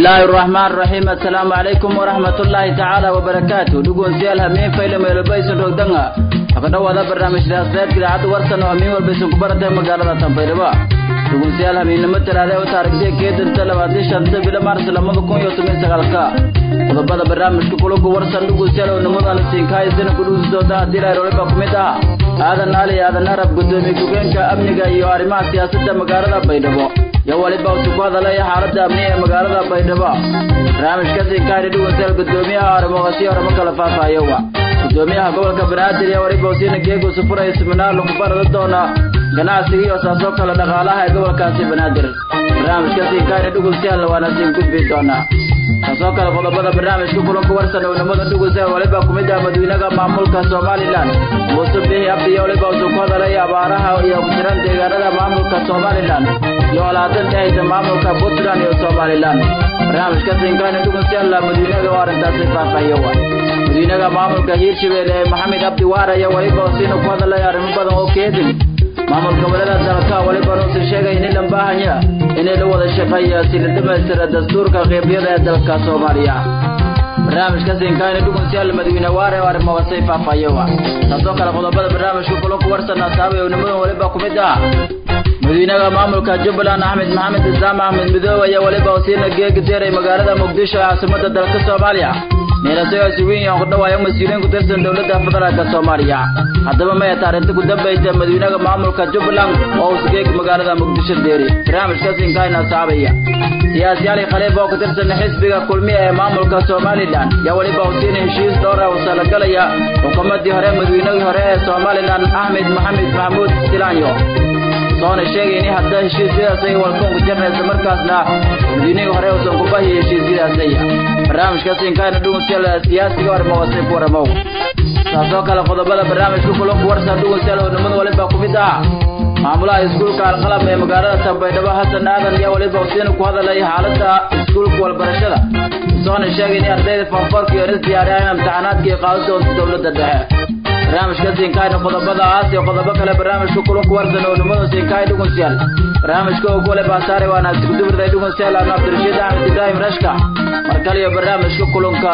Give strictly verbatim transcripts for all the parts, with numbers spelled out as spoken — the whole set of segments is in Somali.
الله الرحمن الرحيم. السلام عليكم ورحمة الله تعالى وبركاته. دقون سيالها مين فايلة ميلو بيسن روكدنها فقدوا هذا برنامج راسلات كده عدو ورسن ومين والبيسن كبرتها مقالة تنبيربا. دقون سيالها مين لمتر هذا وتارك دي كيد انت لوادي شمس بلا مارس لما بكون يوتمين سغالكا وضبط برنامج كلوك ورسن دقون سيالها ونموذا لسينكاي سنة قدوس دودا ديلا روليبا كميتا هذا النالي هذا النرب قدومي كوكينك أمنيكا يوارما سياسة مقالة بيدبو يا ولي باوسو هذا لا يحارب أمنية مقالة بيدبا برنامج كسي كاري دقون سيال قدوميها ورمغسي ورمكالا فافا يوا قدوميها قولك برادر يا ولي باوسينا كيكو سفورة يسمنا لكبار ضدونا ganacsiga iyo saasoo kala dhaqaalaha ee gobolkaasi banaadir barnaamijkaasi kaari dhugul seel waana siin gudbi doonaa saasoo kala qodobada barnaamijka kulanka warsan oo nimada dhugul seel waliba kumid ah madaxweynaha maamulka Soomaaliland Muuse Bihi Abdi waliba soo qaaday abaaraha iyo jiran deegaanada maamulka Soomaaliland iyo alaatan ay maamulka Puntland iyo Soomaaliland barnaamijkaasi kaari dhugul seel madaxweynaha warantaasi faafayo madaxweynaha maamulka Hirshabelle Maxamed Abdi Waara iyo waliba soo qaaday arrimo badan oo keedin maamulka walada dalka waliba noo sheegay in la baahanya in la wada shaqeeyo si la dhameystiro dastuurka qeybiyada ee dalka Soomaaliya barnaamijka siinkaana dhugun siyal madaxweyne waare waare ma wasay faafayowa taasoo kala qodobada barnaamijka kulanka warsan asaabe oo nimada waliba kumid ah madaxweynaha maamulka Jubbaland Ahmed Maxamed Zaama Ahmed Midoobe ayaa waliba wasiina geeg diray magaalada Muqdisho caasimadda dalka Soomaaliya meelaha si weyn oo dhawayo mas'uuliyiin ku tirsan dawladda federaalka Soomaaliya haddaba ma taariikhda ku dambeeyay madaxweynaha maamulka Jubbaland oo isgeeg magaalada Muqdisho deeray barnaamijkaas in kaayna saabaya siyaasiyaal khaleef oo ku tirsan xisbiga kulmiye ee maamulka Soomaaliland yaa waliba wasiina heshiis door ah oo sala galaya xukuumadii hore madaxweynihii hore ee Soomaaliland Ahmed Maxamed Mahmoud Silaanyo soona sheegay in hadda heshiisyadaas ay walkoon ku jirnaysa markaasna madaxweynihii hore oo soo kubahiyay heshiisyadaas ay barnaamijkaas in kaayna dhugun siyaasiga war ma wasay ku ramo taasoo kala qodobada barnaamijka kulanka warsan dhugun seel oo nimada waliba kumid ah maamulaha iskuulka alqalam ee magaalada Tanbaydhabo Hasan Aadan iyo waliba wasiina ku hadalay xaaladda iskuulka walbarashada soona sheegay in ardayda fanfarka iyo diyaariyaan imtixaanaadka qaadado dawladda dhexe barnaamijka siinkaayna qodobada aas iyo qodobo kale barnaamijka kulanka warsan oo nimada siinkaay dhugun seel barnaamijka oo kale baasaare waana isku dubirday dhugun seel aan Abdirashiid Ahmed Ibrahim Rashka markale iyo barnaamijka kulanka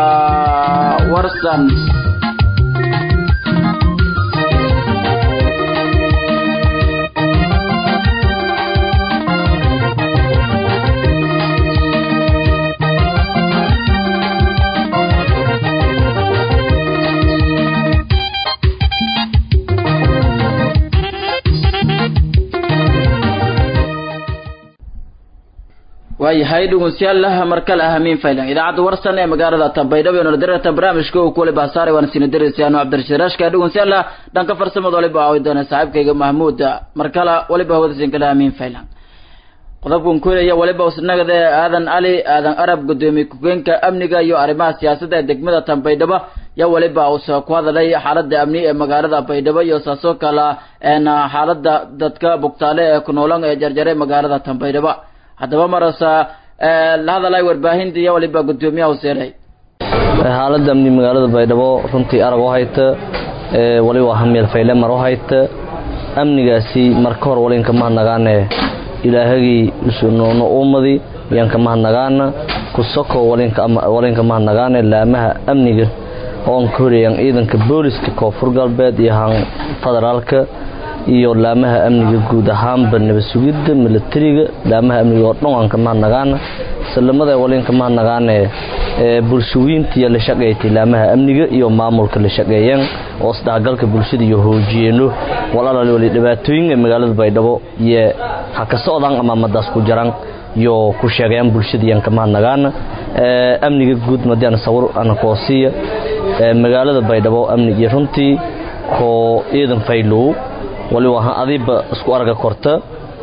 warsan way haydugun siyaalaha markale ahamiin faylan idaacada warsan ee magaalada Tanbaydhabo ee dirta barnaamijka oo kule baasaare waan siin diraysiano Cabdirashiid Rashka dugun siyaalaha dhanka farsamada waliba ay doona saaxiibkayga Mahmoud markale waliba wada siin kala ahamiin faylan qodobkan kuleeya waliba wasnagada aadan Ali aadan Arab gudoomiye ku-xigeenka amniga iyo arrimaha siyaasadda ee degmada Tanbaydhabo ya waliba uu soo ku hadalay xaaladda amni ee magaalada Baydhabo iyo saasoo kala een xaaladda dadka bugtaale ee ku noolan ee jarjaray magaalada Tanbaydhabo haddaba marasa la hadalay warbaahinta iyo waliba gudoomiyaha Huseenay xaaladda amni magaalada Baydhabo runtii arag oo hayta ee waliba ahamiyad fayla mar oo hayta amnigaasi marka hor walinka ma nagaane ilaahagi sunnoono ummadi yanka ma nagaana ku soko walinka ama walinka ma nagaane laamaha amniga oo koreyan ciidanka booliska koonfur galbeed iyo han federaalka iyo laamaha amniga guud ahaan banaba sugidda militariga laamaha amniga oo dhanka ma nagaana salamada walinka ma nagaane ee bulshooyinta la shaqeeyay laamaha amniga iyo maamulka la shaqeeyeen oo isdhaqgalka bulshada iyo hoojiyeeno walaalaal wali dhibaatooyinka magaalada Baydhabo iyo ha ka socdaan ama madaas ku jiraan iyo ku sheegayaan bulshada yanka ma nagaana ee amniga guud madana sawir ana koosiya ee magaalada Baydhabo amniga runtii ko ciidan faylo wali waxa adiba isku arga korta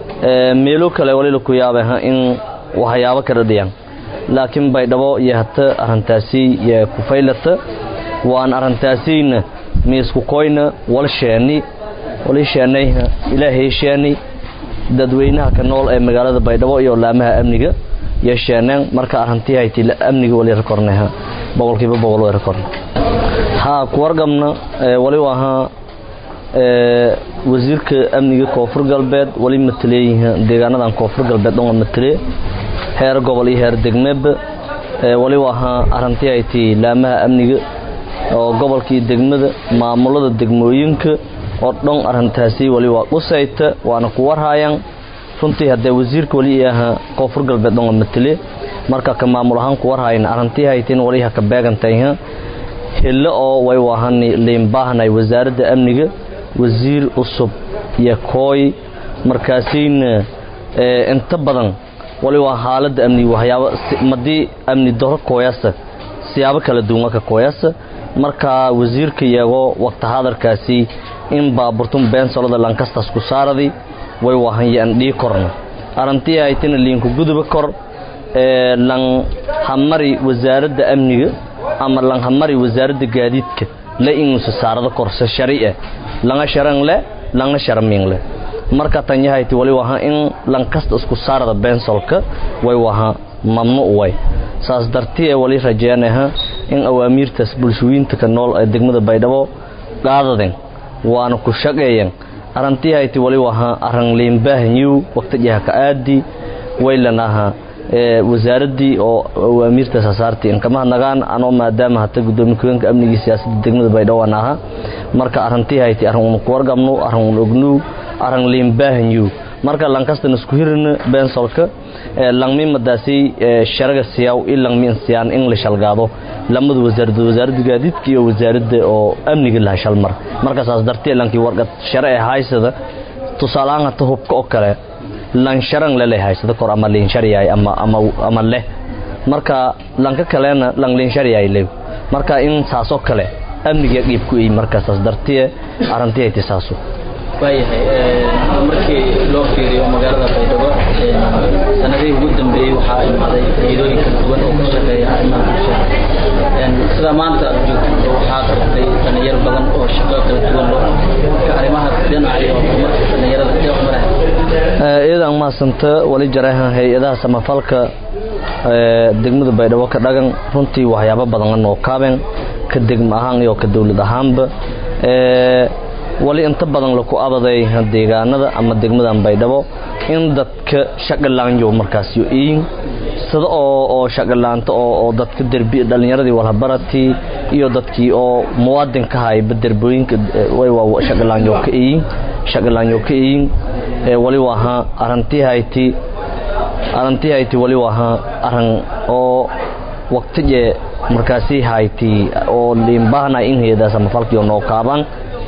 ee meelo kale wali ku yaabay in waxyaabo kala dhiyaan laakiin Baydhabo iyo hata arintaasi iyo ku faylata waan arintaasina meesku qoyna wal sheeni wali sheenay ilaahay sheeni dadweynaha ka nool ee magaalada Baydhabo iyo laamaha amniga iyo sheenan marka arintii ay tii amniga wali rekornaha boqolkiiba boqol way rekorna ha ku wargamna wali waxa ee wasiirka amniga koonfur galbeed wali mataleeyay deegaanadan koonfur galbeed oo mataleey heer gobol iyo heer degmeeb wali waxa arintii ay tii laamaha amniga oo gobolkii degmada maamulada degmooyinka oo dhan arintaasi wali waa qusayta waana ku warhayaan runtii hadda wasiirka wali ah koonfur galbeed oo matale marka ka maamul ahaan ku warhayaan arintii ay tiin wali ha ka beegantay helo oo way wahan leen baahnay wasaaradda amniga wasiir usub iyo kooy markaasiin inta badan wali waa xaaladda amni waxyaabo madii amni daro kooyasa siyaabo kala duwan ka kooyasa marka wasiirka iyago waqti hadarkaasi in baaburtun been solada lankastas ku saaradi way wahan dhii korna arintii ay tin liinku gudub kor ee lan hamari wasaaradda amniga ama lan hamari wasaaradda gaadiidka la in saarada korsa sharii'a langa sharan le langa sharming le marka tan yahay wali waha in lankasta isku saarada bensolka way waha mamnuuc way saas dartii wali rajeenaha in awaamiirtaas bulshooyinta ka nool ee degmada Baydhabo qaadaden waana ku shaqeeyeen arintii ay wali waha aran leen baahanyu waqtiga ka aadi waylanaha ee wasaaradii oo awaamiirtaas saartay in kama nagaan anoo maadaama hata gudoomiyaha amniga siyaasadda degmada Baydhabo naha marka arintii ay aran ku wargamno aran ognu aran leen baahanyu marka lankasta isku hirina bensolka langmi madaasi sharaga siyaw ilang min siyaan English algaado lamada wasaaradda wasaaradda gaadiidka iyo wasaaradda oo amniga la shalmar marka saas dartii lankii warqad sharci haysada tusaalaan ta hubka oo kale lan sharan la leeyahay sida kor ama leen sharciyay ama ama ama leh marka lanka kalena lang leen sharciyay leeyo marka in saas oo kale amniga qeyb ku ay marka saas dartii arintii ay tisaaso waayahay markii loo fiiriyo magaalada Baydhabo sanadii ugu dambeeyay waxa ay imaaday hay'adooyin kala duwan oo ka shaqeeya arrimaha bulshada sida maanta joogto waxa qabtay dhalinyar badan oo shaqo kala duwan loo arrimaha dhinaca iyo horumarka dhalinyarada ee umaraha iyadoo ma santa wali jaraha hay'adaha samafalka degmada Baydhabo ka dhagan runtii waxyaabo badan oo kaabeen ka degmo ahaan iyo ka dawlad ahaanba ee wali inta badan la ku abaday deegaanada ama degmada Baydhabo in dadka shaqalaanyo markaas iyo in sida oo oo shaqalaanta oo dadka darbi dhalinyaradii wala barati iyo dadkii oo muwaadinka hay baderbooyinka way waa shaqalaanyo ka in shaqalaanyo ka in wali waha arintii hayti arintii hayti wali waha aran oo waqtiga markaasi hayti oo limbahna in heeda samafalkiyo noo kaaban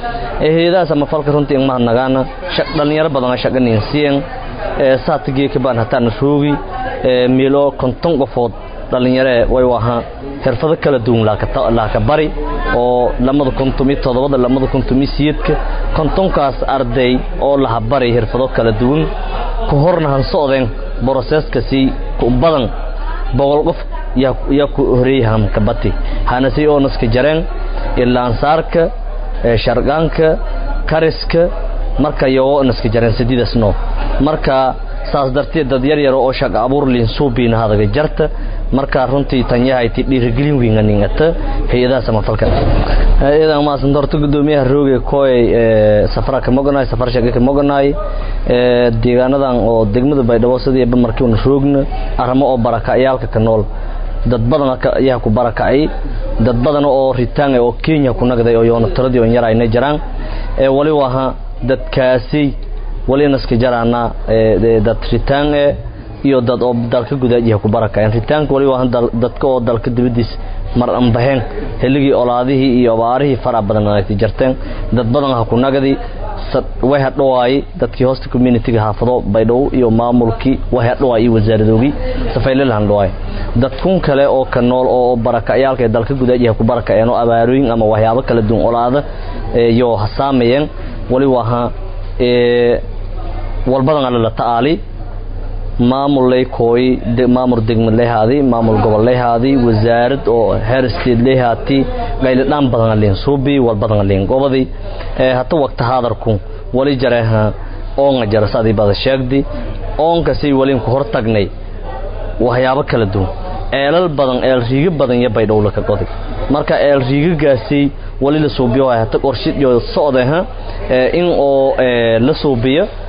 eedaas ama falka runtii ma nagaana shaq dhalinyaro badan shaqaynayeen ee saatigi ka baan hataan roogi ee meelo konton qofood dhalinyaro way waha xirfado kala duwan la ka la ka bari oo lamada kontomi todobada lamada kontomi siidka kontonkaas arday oo la bari xirfado kala duwan ku horna han socdeen processka si ku badan boqol qof ya ya ku horeeyaan ka bati hana si oo naska jareen ilaa ansaarka sharqaanka kariska marka iyo naska jareen sidiidasno marka saas darteed dad yar yar oo shaqo abuur liin suubiina hadaga jarta marka runtii tan yahay tii dhiirigelin weynaningata hay'adaha samafalka hay'adaha ma san dorto gudoomiyaha rooga kooy safarka moganay safar shaqo moganay deegaanadan oo degmada Baydhabo sidii markii uu roogna aramo oo barakayaalka ka nool dad badan ayaa ku barakacay dad badan oo ritaan oo Kenya ku nagday oo yoona taradii oo yarayna jiraan ee wali waha dadkaasi wali naska jaraana ee dad ritaan iyo dad oo dalka gudaha ku barakacay ritaanka wali waha dadka oo dalka dibadiis mar aan baheen heligii olaadihii iyo baarihii fara badan ay jirteen dad badan ha ku nagday way hadhoay dadkii hosta community ga haafado Baydhabo iyo maamulkii way hadhoay wasaaradoogi safayleelan hadhoay dadkun kale oo ka nool oo barakayaalka dalka gudaha ku barakayeen oo abaarooyin ama waxyaabo kala duwan olaada iyo hasaameeyeen wali waha ee walbadan la taali maamul lay kooy maamul degmad leeyahay maamul gobol leeyahay wasaarad oo heer state leeyahay qayl dhan badan leen suubi wal badan leen gobadi ee hata waqti hadarku wali jaraha oo ngajarsadii bada sheegdi oon ka si wali ku hortagnay waxyaabo kala duwan eelal badan eel riiga badan ya Baydhabo ka qoday marka eel riigagaasi wali la suubiyo hata qorshid iyo socdaha in oo la suubiyo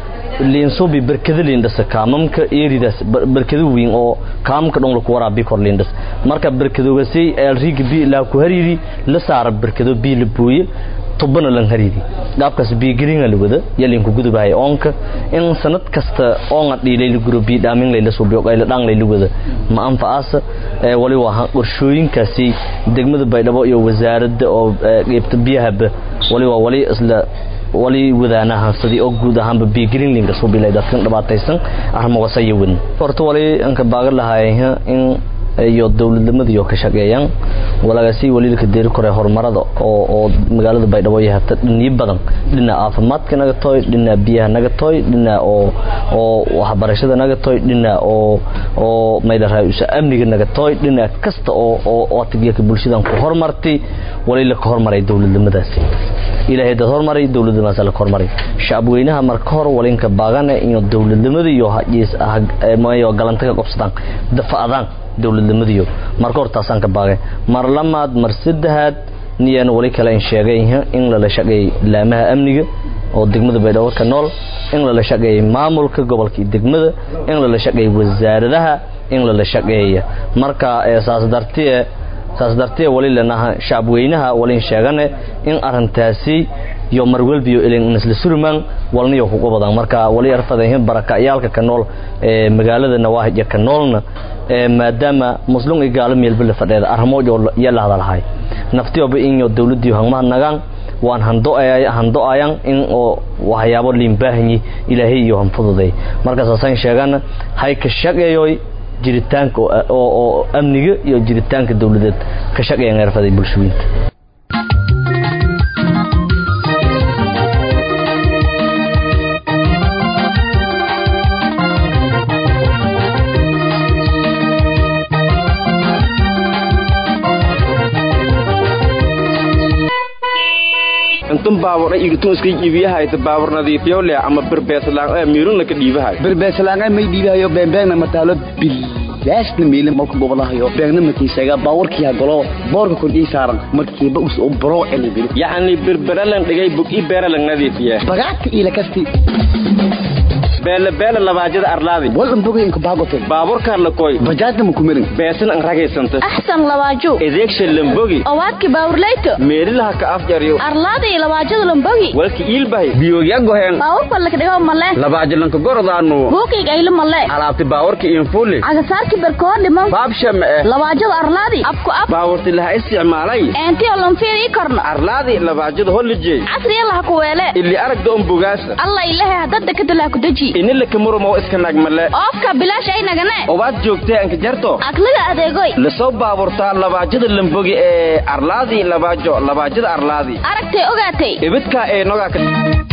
liinso bi barkada liindas kaamamka eeridaas barkada weyn oo kaamka dhan lagu waraabi kor liindas marka barkadoogasay el rigbi la ku hariiri la saar barkado bi la buuye tubana lan hariiri qaabkaas bi green la wada yalin ku gudubahay oonka in sanad kasta oon dhiilay gruubi dhaamin la soo biyo qayl dhan la wada ma anfaas ee wali waa qorshooyinkaasi degmada Baydhabo iyo wasaaradda oo qaybta biyaha wali waa wali isla wali wadaanaha sidii oo guud ahaanba bi green linga soo bilay dadkan dhabaataysan armo wasayeyn horta wali anka baagan lahaay in iyo dawladnimada iyo ka shaqeeyaan walagaasi waliilka deer kore horumarada oo oo magaalada Baydhabo ay hata dhini badan dhina caafimaadka naga tooy dhina biyaha naga tooy dhina oo oo waxbarashada naga tooy dhina oo oo meelaha amniga naga tooy dhina kasta oo oo tigiyada bulshada ku horumartay waliilka horumaray dawladnimadaasi ilaahay dad horumaray dawladnimada la horumaray shacabweynaha marka hor walinka baagana in dawladnimada iyo hajiis ah maayo galanta ka qabsadaan dafacadaan dawladnimadiyo marka hortaasan ka baagay mar lamaad mar saddexaad niyaan wali kale in sheegay in la shaqeey laamaha amniga oo degmada Baydhabo ka nool in la shaqeey maamulka gobolka degmada in la shaqeey wasaaradaha in la shaqeeyo marka asaas dartiye saas dartiye wali lanaha shacabweynaha wali sheegane in arintaasi iyo marwalbiyo ilin isla surmaan walniyo ku qabadaan marka wali arfadeen barakayaalka ka nool ee magaalada nawaahiga ka noolna ee maadaama muslim ay gaalo meel bil fadheeda armoojo yala hadalhay naftiyoba in iyo dawladdu hangma nagaan waan hando ay hando ayaan in oo waxyaabo liin baahanyi ilaahay iyo hanfududay marka saasan sheegana hay ka shaqeeyoy jiritaanka oo oo amniga iyo jiritaanka dawladeed ka shaqeeyaan arfaday bulshooyinka intan baawar ay igtun iska iibiyaha ay baawar nadiifiyo leh ama birbeeslaan ay miiruna ka dhiibahay birbeeslaan ay may dhiibayo beenbeena mataalo bil laasna meelin marka gobolahayo beegna matiisaga baawarkiya galo boorka kordii saaran markiiba us oo baro elbil yaani birberalan dhigay bug i beeralan nadiifiya bagaadka ila kasti beela beela labaajada arlaadi wal bogay in ka baagoto baaburka la koy bajaadna ma kumirin beesan an ragaysanta ahsan labaajo edeegsha lambogi awaadki baawrlayto meerilaha ka afjariyo arlaadi labaajada lambogi walki ilbahay biyoogya goheen baawurka la dhigo male labaajalanka gordaano buuqiga ay male alaabti baawurka in fuuli agasaarki barkood dhiman baabsha ma labaajada arlaadi abku ab baawurti laha isticmaalay intii oo fiiri karno arlaadi labaajada holijay asriya la ku weele illi aragdo um bugaas allah ilaahay hadda ka dala ku daji inila kamuro ma iska nagmale oofka bilaash ay nagane oo waad joogtay anka jarto aqliga adeegoy la soo baaburta labaajada lambogi ee arlaadi labaajo labaajada arlaadi aragtay ogaatay ibidka ee noga ka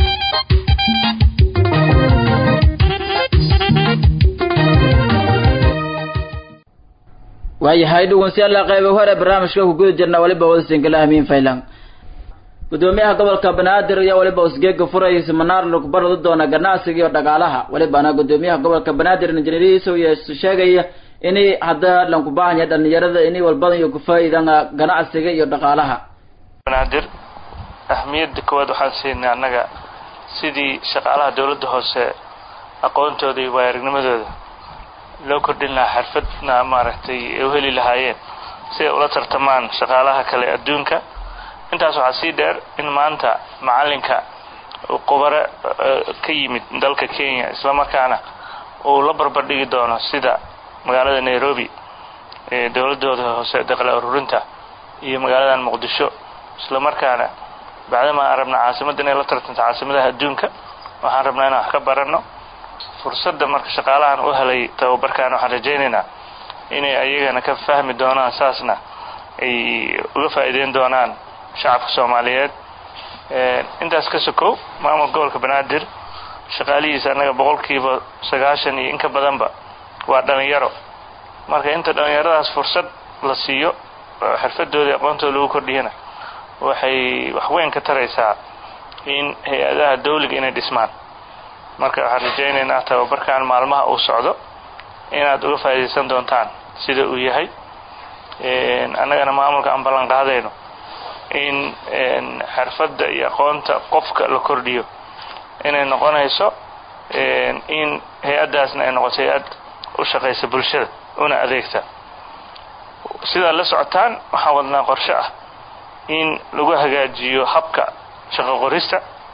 waayahay dhugunsiyaal qaybo hore barnaamijka ku guda jirna waliba wadasiin kala ahmiin faylan gudoomiyaha gobolka Banaadir ayaa waliba usgeega furay seminar lagu barado doona ganacsiga iyo dhaqaalaha waliba ana gudoomiyaha gobolka Banaadir injineeriyiisa uu sheegay in hadda lanku baahan yahay dhalinyarada in walbadan iyo ku faa'iidana ganacsiga iyo dhaqaalaha Banaadir ahmiyada koowaad waxaan siinaa anaga sidii shaqaalaha dawladda hoose aqoontooda iyo waayarnimadooda loo kordhin lahaa xirfadna maaragtay u heli lahaayeen si ay ula tartamaan shaqaalaha kale adduunka intaas waxaa sii dheer in maanta macalinka qubaro ka yimid dalka Kenya isla markaana uu la barbardhigi doono sida magaalada Nairobi ee dawladooda hoose dakhli ururinta iyo magaalada Muqdisho isla markaana baadama arabna caasimadda inay la tartanto caasimadaha adduunka waxaan rabnaa inaan wax ka barano fursadda marka shaqaalahan u helay tababarkan waxaan rajaynaynaa inay ayagana ka fahmi doonaan saasna ay uga faa'iideyn doonaan shacabka Soomaaliyeed ee intaas ka sokow maamulka gobolka Banaadir shaqaalihiisa anaga boqolkiiba sagaashan iyo in ka badanba waa dhalinyaro marka inta dhalinyaradaas fursad la siiyo xirfadooda aqoontooda lagu kordhiyana waxay wax weyn ka taraysaa in hay'adaha dawliga inay dhismaan marka waxaan rajaynaynaa tababarkan maalmaha uu socdo inaad uga faa'iideysan doontaan sida uu yahay ee anagana maamulka aan ballan qaadayno in xirfadda iyo aqoonta qofka la kordhiyo inay noqonayso in hay-addaasna ay noqoto hay-ad u shaqaysa bulshada una adeegta. sidaa la socotaan waxaan wadnaa qorshe ah in lagu hagaajiyo habka shaqo qorista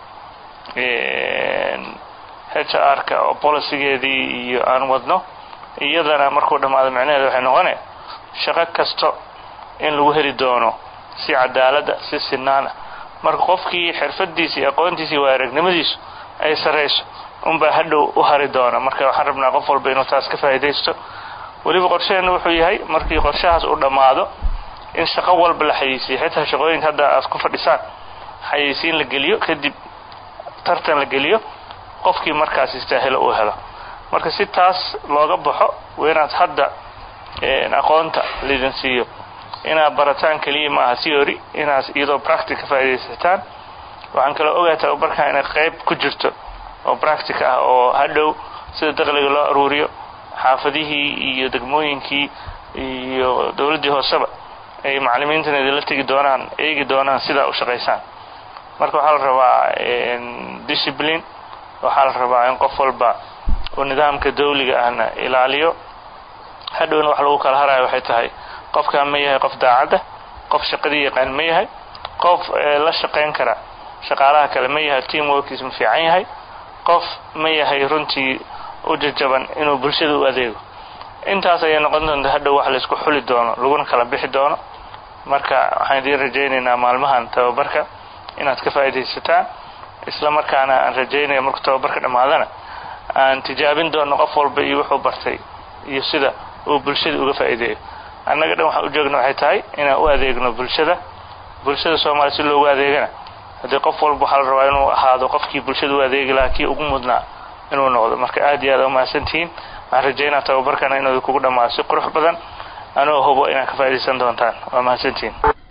H R-ka oo policygeedii iyo aan wadno iyadana markuu dhamaado macnaheedu waxay noqonee shaqo kasto in lagu heli doono si cadaalada si sinaan marka qofkii xirfadiisa iyo aqoontiisa iyo aragnimadiisa ay sareyso unba hadhow u hari doona marka waxaan rabnaa qof walba inuu taas ka faa'iideysto waliba qorsheenu wuxuu yahay markii qorshahaas uu dhamaado in shaqo walba la xayeysiyo xitaa shaqooyinka hadda aad ku fadhisaan xayeysiin la geliyo kadib tartan la geliyo qofkii markaas istaahilo uu helo marka si taas looga baxo weenaad hadda aqoonta lidin siiyo inaad barataan kaliya maaha theory inaad iyadoo practice ka faa'iideysataan waxaan kala ogaataa u barkaa inay qayb ku jirto oo practice ah oo hadhow sida dakhliga loo aruuriyo xaafadihii iyo degmooyinkii iyo dawladdii hooseba ay macallimiintana idinla tegi doonaan eegi doonaan sidaa u shaqaysaan marka waxaa la rabaa discipline waxaa la rabaa in qof walba oo nidaamka dawliga ahna ilaaliyo hadhowna wax lagu kala harayo waxay tahay qofka ma yahay qof daacada qof shaqadii yaqaan ma yahay qof la shaqayn kara shaqaalaha kale ma yahay team workiis ma fiican yahay qof ma yahay runtii u jajaban inuu bulshada u adeego intaas ayay noqon doontaa hadhow wax la isku xuli doono laguna kala bixi doono marka waxaan idin rajaynaynaa maalmahan tababarka inaad ka faa'iideysataan isla markaana aan rajaynayo marka tababarka dhamaadana aan tijaabin doono qof walba iyo wuxuu bartay iyo sida uu bulshada uga faa'iideeyo annaga dhan waxaan u joogno waxay tahay inaan u adeegno bulshada bulshada Soomaaliya si loogu adeegana haddii qof walba waxaa la rabaa inuu ahaado qofkii bulshada u adeegi lahaa kii ugu mudnaa inuu noqdo marka aad iyo aad u mahadsantihiin waxaan rajaynaa tababarkana inuu kugu dhamaado si qurux badan anoo hubo inaad ka faa'iideysan doontaan waa mahadsantihiin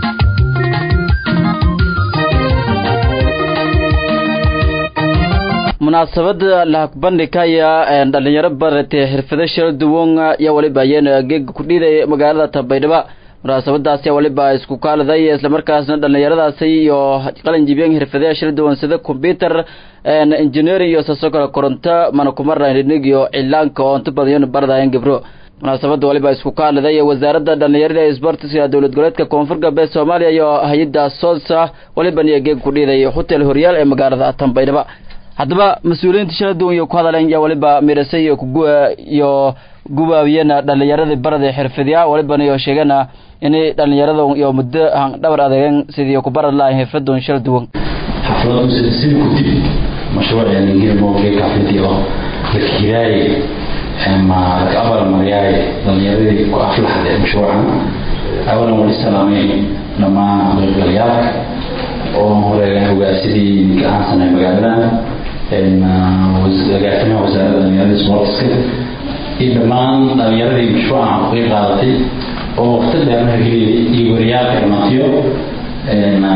munaasabada la bandhigaya ee dhalinyaro baratay xirfado shir duwan iyo waliba ayeen geeg ku dhiiday magaalada Tabaydhaba munaasabadaasi waliba isku kaaladay isla markaasna dhalinyaradaasi iyo qalin jibiyeen xirfadaha shir duwan sida computer and engineering iyo sasokala koronto mana kumarna iyo cilaanka oo inta badan baradayeen gabro munaasabada waliba isku kaaladay wasaaradda dhalinyarada ee isboortiga dawlad goboleedka koonfur galbeed Soomaaliya iyo hay'adda Solsa waliba geeg ku dhiiday hotel Horyaal ee magaalada Tabaydhaba haddaba mas'uuliyiinta shaqadu iyo ku hadalay ya waliba mirasay iyo ku iyo gubaabiyana dhalinyarada barada xirfadiya waliba iyo sheegana in dhalinyarada iyo muddo aan dhabar adeegan sidii ku baran lahayn xirfadooda shaqadu xafladu sidii ku dib mashruuc yani geebo ka fidiyo kiray ama qabal mariyay dhalinyarada ku aflaxday mashruucan awalan wali salaamay lama dhalinyarada oo hore hogaasidii ka aansanay magaalada إن وزارة وزارة الرياضة والسبورت إدمان الرياضة مشروع عقيق قاضي وقتل أنها يوريات الماتيو إن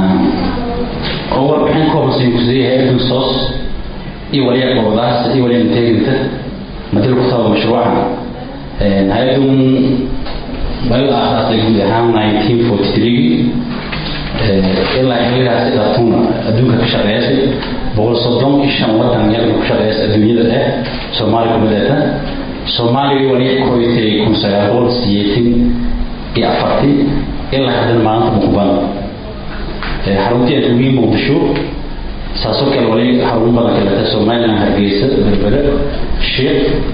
أول بحين كوبس يكزيه هيدو صوص يوريات بوضاس يوريات نتيجة مثل كتاب مشروعها إن هيدو بل أخذ يقول هام nineteen forty-three إلا إلا سيداتون أدوك كشغياسي بقول صدام إيشان وطن يلقى كشغياس الدنيا ده سومالي كمدتا سومالي ولي كويتي كون سيارول سيتين يأفرتي إلا هذا المعنى مقبل حرمتي أدوية مقدشو ساسوك الولي حرم بلك لتا سومالي هرقيسة بالبلد الشيخ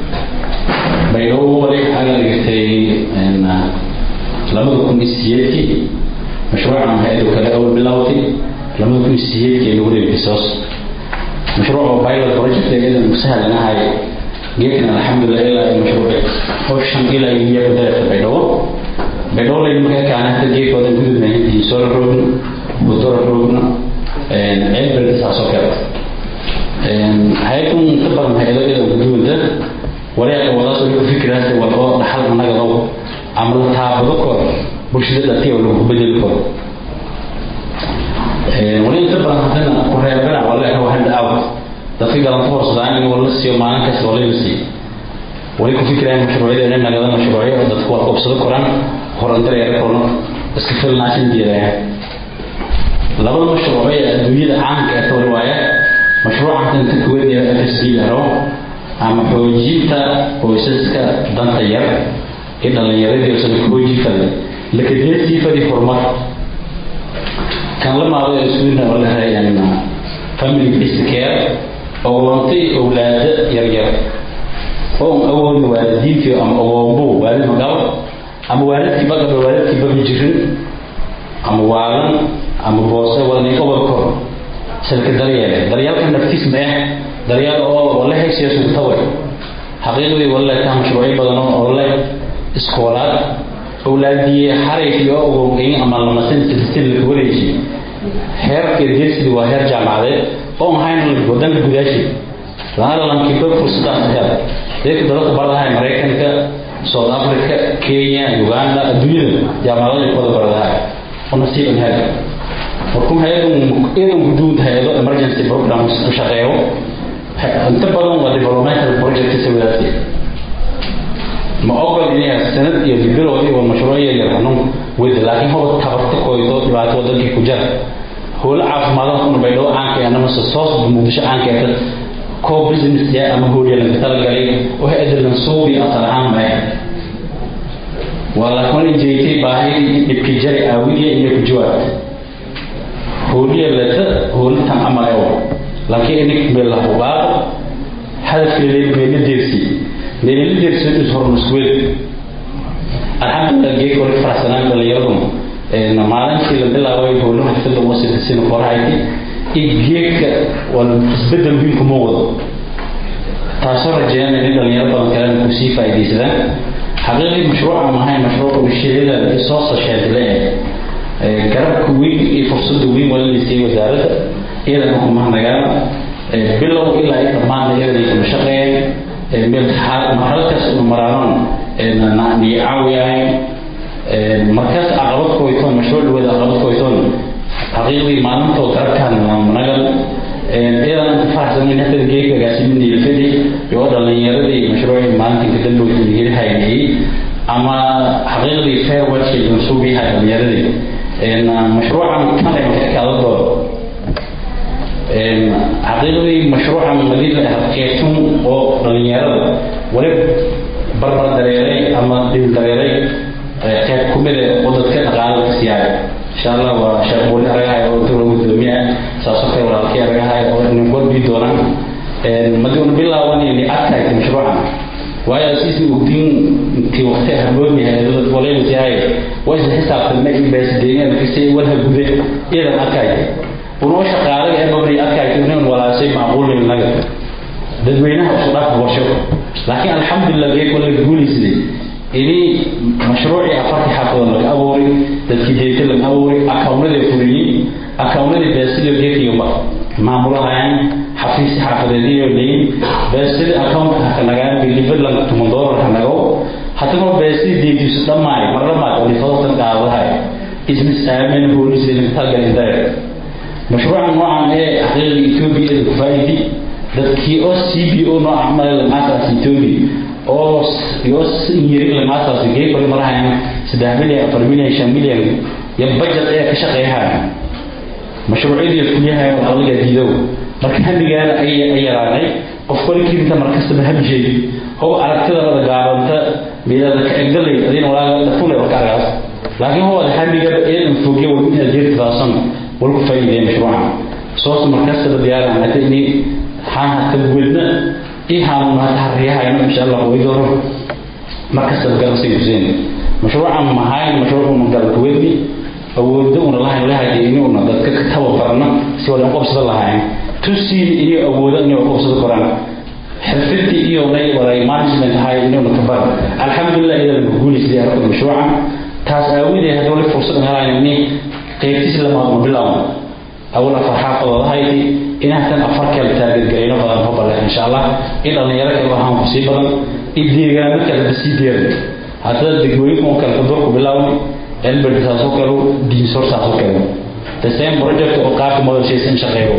بيرو ولي حاجة لقيتي إن لما تكون السياتي مشروع هيدو كلا أول بلاوتي لما يكون السيد يلوري بقصص مشروع بايلوت بروجكت إذا مسهل أنا هاي جيتنا الحمد لله إلى المشروع أوشن إلى يجي بداية بيدو بيدو اللي ممكن كانت تجي قد تقول من دي سور روبن بطور روبن عيد بالتسع سكر هايكم تبغى من هيدو إلى وجود ده ولا ولا سوي فكرة ولا نحل من هذا عملتها بذكر bulshada tii oo lagu bedel karo ee wali inta badan hadana ku reebana wallahi waxa daaw dadka galan forsadaan in wala siiyo maalin kasta wala siiyo wali ku fikiraan mashruucyada inay naga mashruucyada dadku waa qabsado koraan horantay ay korno iska filnaasin diiray laba mashruuc ee adduunyada caanka ah oo waaya mashruuca inta ku weydii F S D haro ama xoojinta qoysaska danta yar ee dhalinyaradii oo sida xoojinta lakadeesii fadi horumar kan la maado iskuulna oo la hayana family based care oo wantay awlaad yar yar oo awood waalidiintii ama awoombo waalid magaalo ama waalidkii baga waalidkii baga jirin ama waalan ama boose wada qobol kor shirka daryeel daryeelka naftiis ma ah daryeel oo wala haysiyo taway xaqiiqdii wala ka mashruuci badan oo la iskoolaad awlaadii xariiqi oo ugu in ama lama sintin la wareeji heerka geesid waa heer jaamacadeed oo hayna wadan gudaashi laana lan kiibo fursadaas hel dadka dalka baradaha Mareykanka South Africa Kenya Uganda adduunyada jaamacadaha ku baradaha ونصيب هذا وكم هذا إذا وجود هذا emergency programs وشغله انتبهوا وديفلوبمنت البروجكت تسوي ذاتي ما أقول إني السنة يدبروا ذي والمشروع يرهنون وذ لكن هو تفرط كويتو بعد وذلك كجار هو العاف ما له إنه بيلو عنك أنا مس الصوص بمدش عنك كو بزنس يا أما هو اللي نتلقى عليه وهذا اللي نصوبي أصلا عام معه والله كون جيتي باهي بكجري أوية إنه بجوات هو اللي لته هو اللي تام عمله لكن إنك بالله وبعض هذا في اللي بين الدرسي بين الدرسي تظهر مسؤول الحمد لله جي كل فرسان اللي يرهم إن معلن في اللي أوي هو اللي في الوسط السنة فرعتي يجيك والبدل بينكم موضوع تأثر الجامعة اللي يربط كلام كوسيفة يديسنا حقيقي مشروع ما هي مشروع والشيء ده الإصاصة الشاذلية قرب كوين فرصة دوين ولا اللي يستوي وزارة إلى أنهم مهنا جانا بلو إلى أي طبعا إلى ذيك المشاغل من مرحلة كسر مرارون نعني عاوية مركز أغلب كويتون مشروع الوضع أغلب كويتون حقيقي ما نمتو قرب كان منقل إذا أنت فرح زمين هذا الجيك قاسم من الفدي يوضع لي يردي مشروع مالك كدلو تنجيل هاي أما حقيقي فير وجه المنسوبي هذا اليردي إن مشروع كان يمكن على الدور حقيقي مشروع مدير حقيقتهم أو اليرد ولب بربر دريري أما دين دريري كيف كمل وضد كان غالب سيارة إن شاء الله وشغل أرجع وتقول الدنيا سأسافر ولا كي أرجع ونقول بدورنا مديون بالله واني اللي أكثر مشروعنا وهي أساسي وقتين في وقتها بني هذا الولين زي وجه حساب الماء بس الدنيا بكسي ولا بده إذا أكثر ونوش قارئ أما بري أكثر كمان ولا شيء معقول من نجد دبيناه وصلاة وشوف لكن الحمد لله بيكون الجول يسدي إني مشروعي أفرح حافظ لك أوري تذكيرت لك أوري أكون لي فريق أكون لي بسيط جيت يوم معمول عين حفيز حافظ لي ولين بسيط أكون هنجان بيليفر لك تمندور هنجاو حتى ما بسيط دي تسلم معي مرة ما تقولي فضل تعال هاي اسم سامن هو اللي سلم تاجر إنداير مشروع نوعا إيه حقيقي إثيوبي الكفايتي dadkii oo C B O no amal lamaas Ethiopia oo yos yiri lamaas geey kale marahan saddex milyan afar milyan shan milyan ya budget ay ka shaqeeyaan mashruuciyada kuliyaha oo awliga diido marka hamigaana ay ay yaraanay qof kolkii inta markasta habjay oo aragtida la gaaranta meelada ka egdalay adina walaal fulay oo kaagaas laakiin huwa hamiga ee fogeey oo inta jeerta daasan wal faa'iido mashruuca soo markasta diyaarana tani حاها تقولنا إيه ما تحريها يعني إن شاء الله ويدور مركز الجرس يجزين مشروع عم هاي مشروع من قبل كويتي أودون الله الله يدينون ده كتبوا فرنا سوى لهم قبض الله هاي تسي إيه أودون يوم قبض القرآن حفلتي إيه ولا ولا مانجمنت هاي إنه كبر الحمد لله إذا بقول إذا أردت المشروع تاس أودي هذول الفرصة هاي إني قيتي لما بالله أولا فرحة الله هاي إن أحسن أفرق التابع الجرينة فضل فضل إن شاء الله إذا أن يرك الله هم مصيبا إبدي جامك البسيطير هذا الدقوي ممكن تدرك بالله البرد ساسوكرو دين سور ساسوكرو تسمى بروجكت أوقات موديل سيستم شغله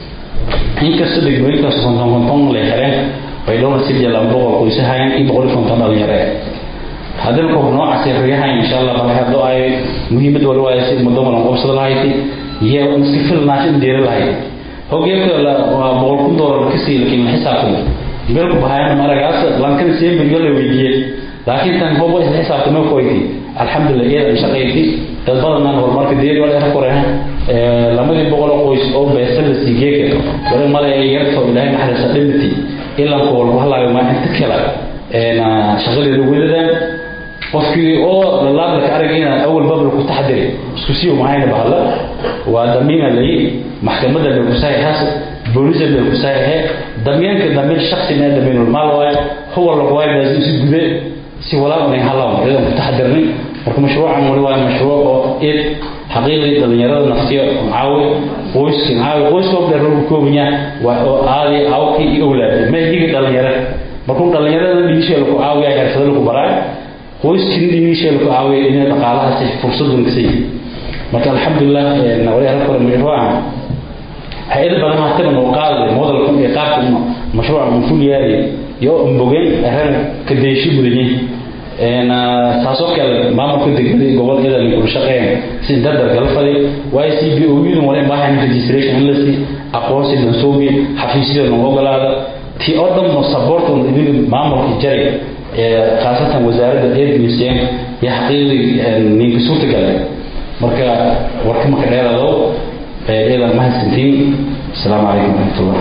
إن كسر الدقوي كسر فنتم فنتم لهرين بيلون سيد يلامبو وكويسة هاي يبغون فنتم لهرين هذا الكون عسير ريحة إن شاء الله بله هذا أي مهمة ولو أي سيد مدوم لهم قبض الله هاي هي مسكفل ناشين دير الله هو جيك لا بقول كم دور كسي لكن حسابه بيركو بهاي مرقاس لكن سيب بيقول له ويجي لكن تان هو بس حساب تمام كويتي الحمد لله إيه شقيتي تضلنا نور مركز ديال ولا هكورها لما دي بقول قويس أو بيسل سيجيك ولا ما لا يرفع إلى ما حدا سلمتي إلا نقول والله ما أنت كلا أنا شغل الولدان وفي أو الله لك أرجعنا أول باب لك تحضري سكسيو معانا بهلا ودمينا اللي محكمة اللي بساي حاسب بوليس اللي بساي هي دميان كدمير الشخصي ما دمير المال هو اللي قوي لازم يسجد سي ولا من هلا إذا تحضرني مركم مشروع عمل ولا مشروع إيه حقيقي دلنيرة نفسية معاوي قوس معاوي قوس قبل الركوبية وهذه عوكي أولاد ما يجي دلنيرة مركم دلنيرة اللي يشيل القعاوي أجر سدل الكبراء قوس كندي يشيل القعاوي إن تقالها سي فرصة نكسي مرك الحمد لله نوري هذا المشروع هيدا بنا ما تبى نوقال الموضوع كم يقاط المشروع من كل ياري يوم بوجين أهل كديشي بدني أنا ساسوك ما ممكن تقولي قبل كذا اللي كل شقين سندر قلفلي واي سي بي او بي نوري ما هي ريجستريشن لسي أقوس النسوبي حفيزي الموضوع هذا في أردم مصبرت ونبي ما ممكن جري خاصة وزارة الإدارة يحقيقي نيجسوت قال مركا ورك مكرر هذا إلى المهد سنتين السلام عليكم ورحمة الله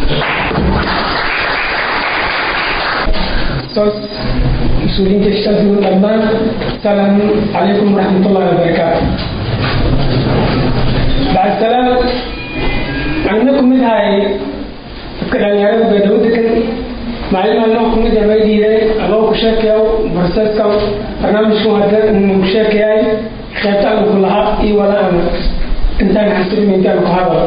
مسؤولين تشتغلون الآن السلام عليكم ورحمة الله وبركاته بعد السلام عندكم من هاي فكرة يارب بدودك معلم أنكم من هاي دي الله كشاكي أو برساسك أو برنامجكم هذا مشاكي هاي خيطان كلها إي ولا أنا إنتان حسب من كان كهذا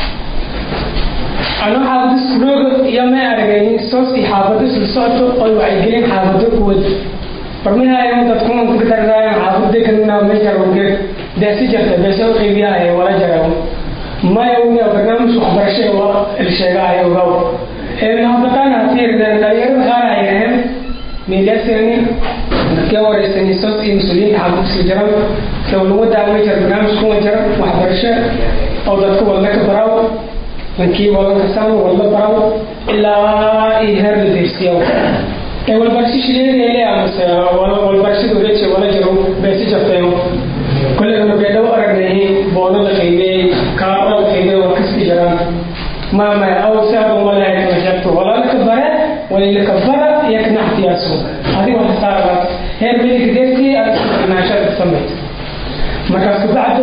أنا حافظ سلوك يوم أرجعني صوصي حافظ سلسلته أو عيجين حافظ كود فرميها يوم تكون تقدر رايح حافظ ذيك إننا ما يجرون ده سجى بس هو خبيئة ولا جرون ما يوم يبغى مش خبر شيء ولا الشيء عيه وراو إنه بتاعنا كثير ده غير غير عيهم ميلاسني نكور السني صوصي مسؤولين حافظ سجران لو الوضع عمي جربنا مش كون جرب وحبر شيء أو ده كون لك براو لكن والله كسام والله براو إلا إيهر لدرسيو أول برشة شيء اللي أمس ولا أول برشة دوريتش ولا جرو بس جفتهم كل يوم بيدو أرجعه بونا لخيمة كارا لخيمة وكسب جرام ما ما أو سام ولا يكمشت ولا لكبرة ولا لكبرة يكنا احتياسه هذه واحدة صارت هي بيجي كدرسي أتناشر السمت ما كسب بعد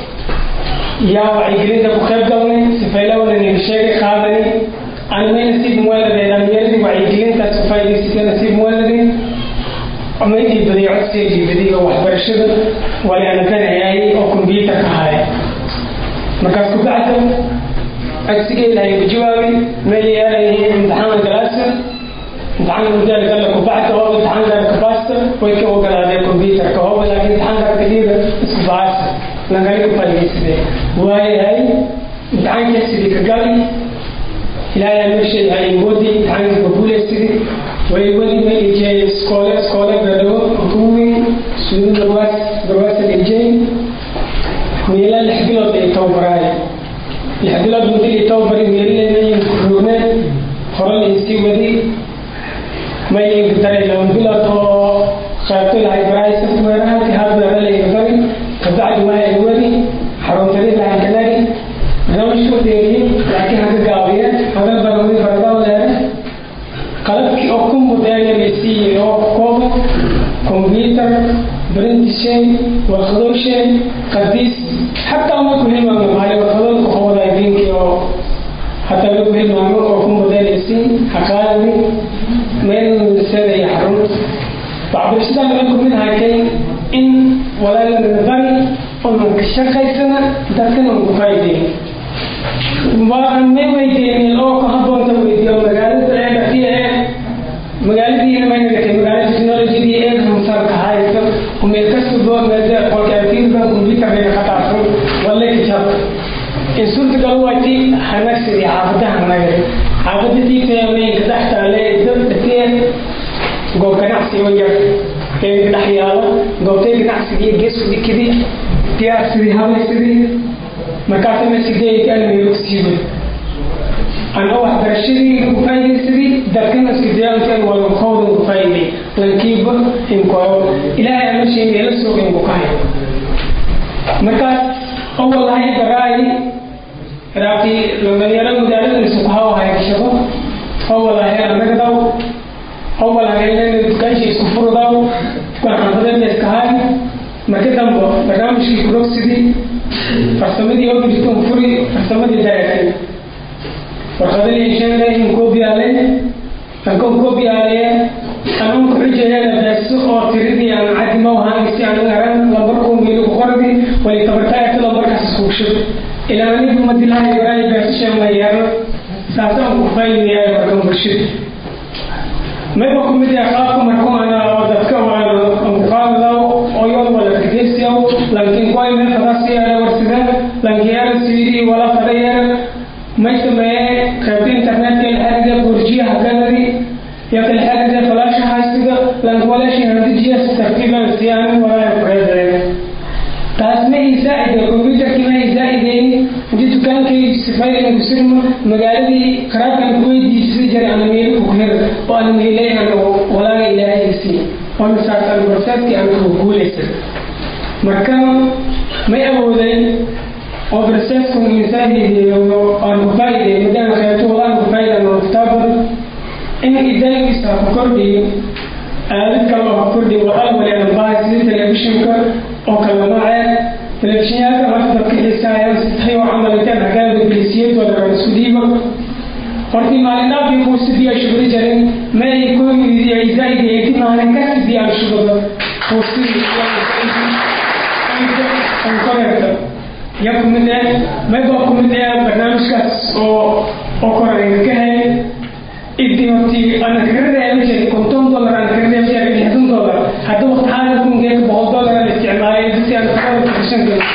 يا وعيقلين ده بخير دوني سفيلا ولا نمشي خاذني أنا ما نسيب مولد إذا ميرزي وعيقلين تسفيلا سيدا نسيب مولدي أما يجي بدي عدسي يجي بدي واحد برشد ولا أنا كان عياي أو كمبيوتر كهاي مركز كبعته عدسي لا يبجوابي ما يجي امتحان الدراسة امتحان المدير قال لك كبعته هو امتحان الكباسة ويكي هو قال هذا الكمبيوتر كهو لكن امتحان كثير اسمه بعاسة لنقالك فاليسي وهي هاي امتحان كسيدي كقالي لا يعمل شيء هاي مودي امتحان كبولة سيدي ويودي ما يجي سكولة سكولة بدو حكومي سنو درواس درواس الإنجين ميلا الحبيلات يتوبراي الحبيلات مدي يتوبري ميلا ما ينكرونا خرال إنسي ودي ما ينكتري لو مبيلات خاطر هاي براي سفتويرها كهذا بلا ينكتري فبعد ما يودي حرام تريد عن كناري أنا مش مديرين لكن هذا قاوية هذا برامج فردا ولا قلبك أكون مدير مسي أو كوب كمبيوتر برنت شيء وخذوا شيء قديس حتى ما كل ما مهاري وخذوا كهودا يبينك أو حتى لو كل ما أكون مدير مسي حكالي من سنة يحرم بعض الأشياء اللي يكون منها كين إن ولا لنظري أنه كشخص سنة دكتور مفايدين ما ما ويدين لو كهبون تويدين مجالس أنا فيها مجالس دي أنا ما نقدر مجالس تكنولوجيا دي إيه هم صار كهاي سب ومركز سبوا مجال كل كارتين بس كمبيوتر بين خطأ ولا كتاب إنسان تقولوا أتي هنكسر يا عبده هنغير عبده دي كمان كده عليه ده كتير قو كنعسي ويا كان نحياله قو تيجي نعسي دي جس دي كذي تيار سري هذا سري مكاتب سيدي كان يروسيبه أنا واحد برشيدي كفاية سري دكنا سكديان كان ولا خوض كفاية لكن إنكو إلهي أمشي يلسوا إنكو كاي مركز أول هاي براي راكي لما يلا مدارس نسقها هاي الشباب أول هاي أنا كداو أول هاي لين تكايش يسكفروا داو كان عندنا نسكهاي مركز دم برنامج في كروسيدي فاستمد يوم بيجتون فري فاستمد يدايتين وخذني إنشان ده إنكو بيالين أنكم كو بيالين أنا كحجة هنا بس أو تريدي أنا عادي ما هو هاني أنا غرام لبركم ميلو خردي ولتبرتاعي لبرك سكوشر إلى أن يكون مدلها يبراي بس شيء ما يعرف سأسأل كفاية يا بركم برشيد ما بكم بدي أخاف مركم أنا وذكر وأنا مقابلة أو يوم ولا كديسيو لكن كوي من فراسي على ورسدان لكن يا سيدي ولا فرير ما يسمى كابين إنترنت الحاجة برجية هكذا يا الحاجة فلاش حاسدة لكن ولا شيء عندي جيس ترتيبا سيان ولا يفرد تاسمه يساعد الكمبيوتر كنا يساعدني جيت كان كي سفاير المسلم مقالدي خراب كان كوي دي سجر أنا ميل بخير وأنا ميلي أنا ولا إله يسي وأنا سأل البرسات كي أنا بقول يسر مركم ما يبغون أو برسات كم إنسان أنا بفايدة مدام خيرته ولا بفايدة أنا بفتابر إن إذا يسافر كردي أنا كلام كردي وأنا ولا أنا بايس للتلفزيون كر أو كلام معه تلفزيون كمان تذكر إسرائيل ستحيو عملتين هكذا بالسيد ولا بالسودية فرتي معنا في فوسدية شغل جرين ما يكون يزايد يتم معنا كسبية شغل فوسدية أنكرت يكون من ما يكون من برنامج كاس أو أو كرين كهي إديمتي أنا كرده أمشي كنتم دولار أنا كرده أمشي أبي هدوم دولار هذا وقت حاله كون جاك بعض دولار الاستعماري بس أنا كمان كريشن جل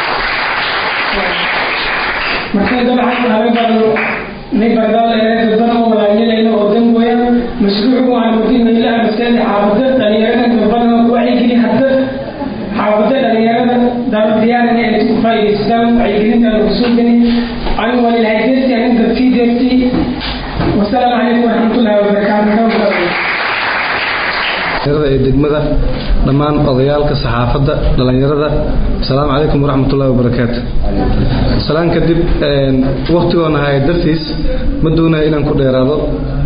مثلا دولار حتى هذا برضو نبردال أنا تبدأ ملايين لأنه قدام بويا مشروع عن مدين من الله مسألة حافظة تغييرنا تبدأ وعي كلي حتى حافظة تغييرنا دار ديانة يعني تكفي الإسلام عي كلي تلو وصول بني عن وللهيدرسي يعني درسي درسي والسلام عليكم ورحمة الله وبركاته. degmada dhamaan odayaalka saxaafadda dhalinyarada assalaamu calaykum waraxmatullaahi wabarakaatu. salaan kadib waqtigoona hay dartiis ma doonaa inaan ku dheeraado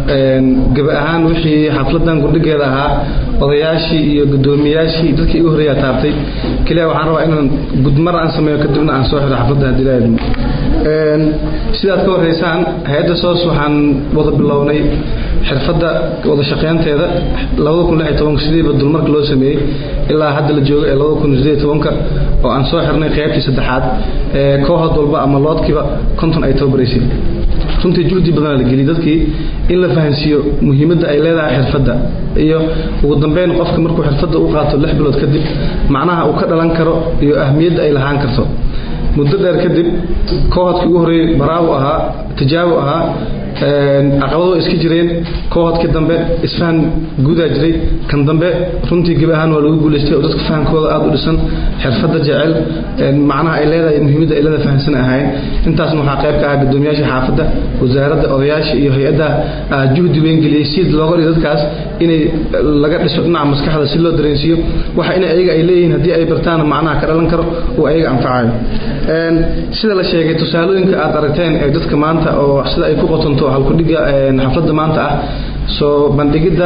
gaba ahaan wixii xafladan guddigeeda ahaa odayaashii iyo gudoomiyaashii dadkii ugu horeeyay taabtay kaliya waxaan rabaa inaan gudmar aan sameeyo kadibna aan soo xiro xafladda hadii la idmo een sidaad ka wareysaan hay'adda soos waxaan wada bilownay xirfadda wada shaqeynteeda laba kun iyo lix iyo toban sidii badul marka loo sameeyay ilaa hadda la joogo laba kun iyo siddeed iyo toban oo aan soo xirnay qaybtii saddexaad ee kooxda walba ama loodkiiba konton ay tababareysay runtii juhdi badan la geliyay dadkii in la fahansiyo muhiimadda ay leedahay xirfadda iyo ugu dambeyn qofka markuu xirfadda u qaato lix bilood kadib macnaha uu ka dhalan karo iyo ahmiyadda ay lahaan karto muddo dheer kadib kooxdii ugu horeeyay baraawo ahaa tijaabo ahaa een aqoonta iska jireen kooxdii dambe isfaan guuda jiray kan dambe runtii gab ahaan waa lagu guuleystay oo dadka fahankooda aad u dhisan xirfadda jecel een macnaha ay leedahay muhiimadda ay leedahay fahansan ahayn intaas waxa qayb ka ah gudoomiyaasha xaafadda wasaaradda odayaasha iyo hay'adda juhdi weyn geliyay si looga dhigo dadkaas inay laga dhiso dhinaca maskaxda si loo dareensiyo waxa in ayaga ay leeyihiin hadii ay bartaan macnaha ka dhalan karo oo ayaga anfacayo een sida la sheegay tusaalooyinka aad aragteen ee dadka maanta oo sida ay ku qotonto halku dhiga xafladda maanta ah soo bandhigida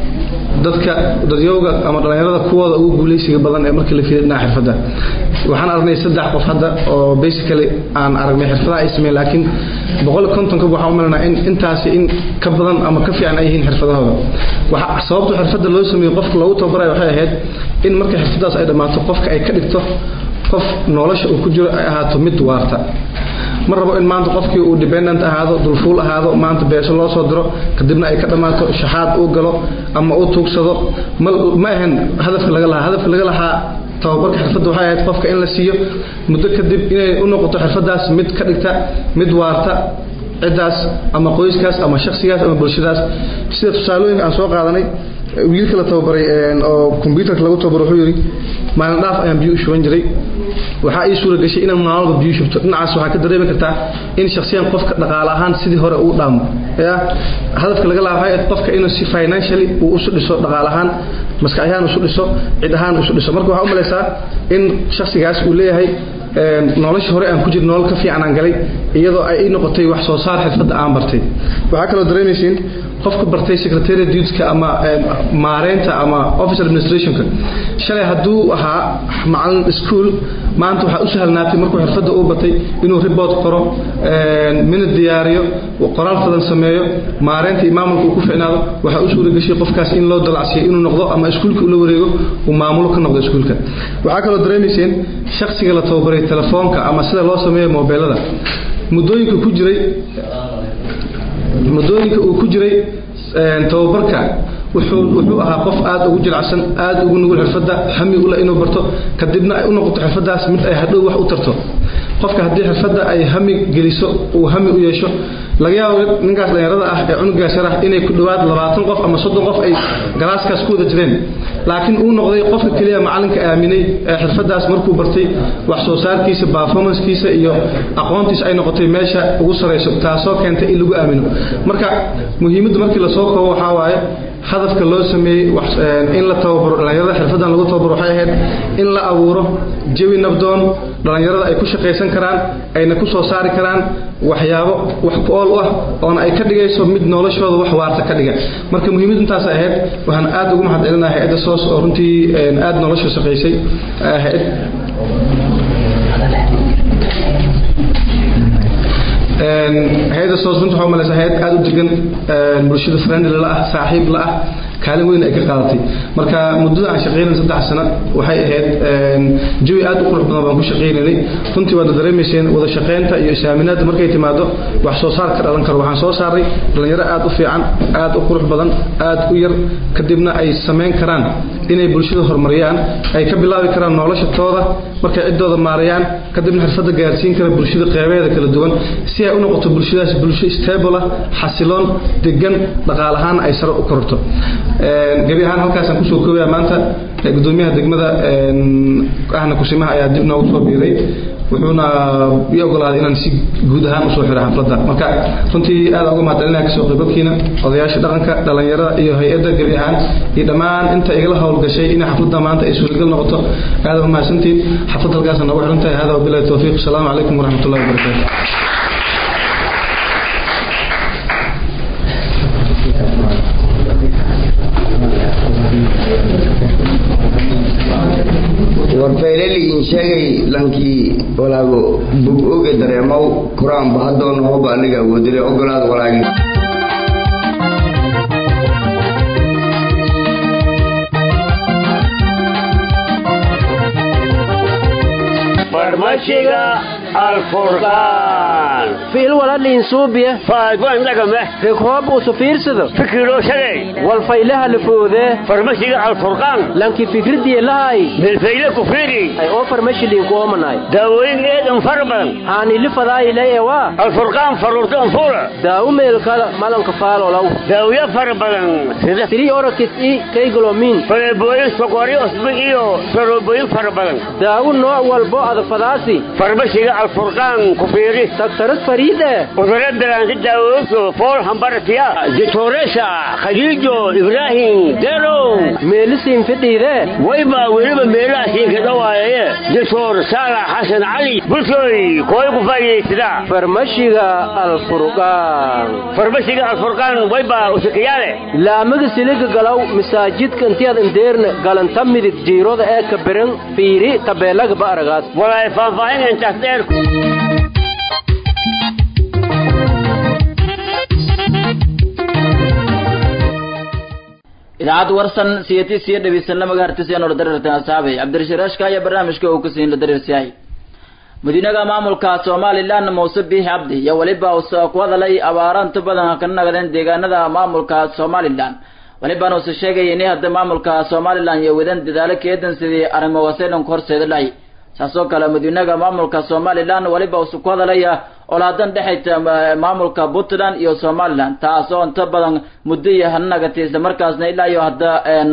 dadka dadyooga ama dhalinyarada kuwooda ugu guuleysiga badan ee markii la fiirina xirfadda waxaan aragnay saddex qof hadda oo basically aan aragnay xirfadaha ay sameeyeen laakiin boqol iyo konton ka waxa u malana in intaas in ka badan ama ka fiican ay yihiin xirfadahooda waxa sababta xirfadda loo sameeyo qofka loogu tababarayo waxay ahayd in marka xirfadaas ay dhamaato qofka ay ka dhigto qof nolosha uu ku jiro ay ahaato mid waarta ma rabo in maanta qofkii uu dependent ahaado dulfuul ahaado maanta beesho loo soo diro kadibna ay ka dhamaato shaxaad uu galo ama uu tuugsado ma ahan hadafka laga lahaa hadafka laga lahaa tababarka xirfadda waxay ahayd qofka in la siiyo muddo kadib inay u noqoto xirfadaas mid ka dhigta mid waarta cidaas ama qoyskaas ama shakhsigaas ama bulshadaas sida tusaalooyinka aan soo qaadanay wiilka la tababaray oo computerka lagu tababaro wuxuu yiri maalin dhaaf ayaan biyo u shuban jiray waxa ay suura gashay inaan maalmo biyo shubto dhinacaas waxa ka dareemi kartaa in shakhsiyan qofka dhaqaale ahaan sidii hore uu dhaamo ya hadafka laga laabay qofka inuu si financially uu u dhiso dhaqaale ahaan maskaxiyan u dhiso cid ahaan u dhiso marka waxa u maleysaa in shakhsigaas uu leeyahay nolosha hore aan ku jirno nolol ka fiican aan galay iyadoo ay noqotay wax soo saar xirfad aan bartay waxa kale oo dareemaysiin qofka bartay secretary duties-ka ama maareynta ama office administration-ka shalay haduu ahaa macallin school maanta waxa u sahlanaatay markuu xirfadda uu batay inuu report qoro min diyaariyo qoraal fadan sameeyo maareynta maamulka uu ku ficnaado waxa uu suura gashay qofkaas in loo dalacsiyo inuu noqdo ama iskuulka uu la wareego uu maamulo ka noqdo iskuulka waxa kale oo dareemaysiin shakhsiga la tababaray telefoonka ama sida loo sameeyo mobilada mudooyinka ku jiray mudooyinka uu ku jiray tababarka wuxuu wuxuu ahaa qof aad ugu jilacsan aad ugu nugul xirfadda hami u la inuu barto kadibna ay u noqoto xirfadaas mid ay hadhow wax u tarto qofka haddii xirfadda ay hami geliso uu hami u yeesho laga yaabo ninkaas dhalinyarada ah ee cunugaas yar ah inay ku dhawaad labaatan qof ama soddon qof ay galaaskaas ku wada jireen laakiin uu noqday qofka kaliya macalinka aaminay xirfadaas markuu bartay wax soo saarkiisa performance-kiisa iyo aqoontiisa ay noqotay meesha ugu sareyso taasoo keentay in lagu aamino marka muhiimadda markii la soo koobo waxa waaye hadafka loo sameeyay in la tababaro dhalinyarada xirfadan lagu tababaro waxay ahayd in la abuuro jawi nabdoon dhalinyarada ay ku shaqeysan karaan ayna ku soo saari karaan waxyaabo wax ku ool ah oo ay ka dhigayso mid noloshooda wax waarta ka dhiga marka muhiimadda intaas ahayd waxaan aad ugu mahadcelinahay hay'adda soos oo runtii aad nolosha shaqeysay hay'ad hay'adda soos runtii waxa malaysa hay'ad aad u degan bulshada friendly la ah saaxiib la ah kaalin weyn ay ka qaadatay marka muddada aan shaqeynay saddex sano waxay ahayd jawi aad u qurux badan baan ku shaqeynay runtii waad dareemayseen wada shaqeynta iyo isaaminaadda markay timaado wax soo saar ka dhalan karo waxaan soo saaray dhalinyaro aad u fiican aad u qurux badan aad u yar kadibna ay sameyn karaan inay bulshada horumariyaan ay ka bilaabi karaan noloshooda markay cidooda maarayaan kadibna xirfadda gaarsiin kara bulshada qeybaheeda kala duwan si ay u noqoto bulshadaas bulsho stable ah xasiloon degan dhaqaale ahaan ay sare u korto gabi ahaan halkaas aan ku soo koobaya maanta gudoomiyaha degmada ahna kusimaha ayaa dib noogu soo biiray wuxuuna ii ogolaaday inaan si guud ahaan usoo xiro xafladda marka runtii aad uga mahadcelinaya kasoo qaybgalkiina odayaasha dhaqanka dhalinyarada iyo hay-adda gabi ahaan iyo dhammaan inta igala howlgashay in xafladda maanta ay suuragal noqoto aad u mahadsantiin xafladda halkaas noogu xiran tahay hada wabillahi tawfiiq assalaamu calaykum waraxmatullahi wabarakaatu warfayleligin sheegay lankii walaago bug oge dareemow kuraan bahadoon hoba aniga wadire ogolaad walaagi farmashiga alfurqaan fiil waladhiin suubiya faadwan dhagame reekoob usu fiirsado fikiroo shagay walfaylaha lafoodee farmashiga alfurqaan lankii fikridii lahay bilfayle kufridi ay oo farmashiliin kuomanay daawooyin eedan fara badan haani lifadaay leeyawa alfurqaan faruurta anfuura daawo meelkala malanka faalolow daawiya fara badan sida tiri orakis i kaygolomiin faleebooyin sokori osbi iyo sarooboyin fara badan daawo nooc walbo adafadaasi farmashiga alfurqaan kufiiri daktarad fariide udare bilaanti daawooyinka fool hambaratiya ditooresa khadiijo ibraahim derow meelisiin fidhiide wayba weliba meelahaasiin ka dhawaayaye ditoor saalax xasan cali bulshooy kooy ku faa'iidaysada farmashiga alfurqaan farmashiga alfurqaan wayba usikiyaale laamaga siliga galaw masaajidka intiyaad indeerna galanta midig jiirooda ee ka biran fiiri tabeelaga ba aragaas walaay faahfaahin intaas dheer idaacad warsan siyati siya dhabisanna magaartiseen oo dareertan asxaabay cabdirashiraashka ayaa barnaamijka uu ku siin la dareersiyahay madiinaga maamulka Soomaaliland Muuse Biix Cabdi iyo waliba uu soo ku hadalay abaaranta badan ka nagadeen deegaanada maamulka Soomaaliland waliba uu soo sheegay in hadda maamulka Soomaaliland iyo wadan dadaalo keedan sidii arrimo wasaadan korseeday saasoo kale madiinaga maamulka Soomaaliland waliba uu ku hadalay olaadan dhaxayta maamulka Puntland iyo Soomaaliland taasoo inta badan muddo hannagatay isla markaasna ilaa iyo hadda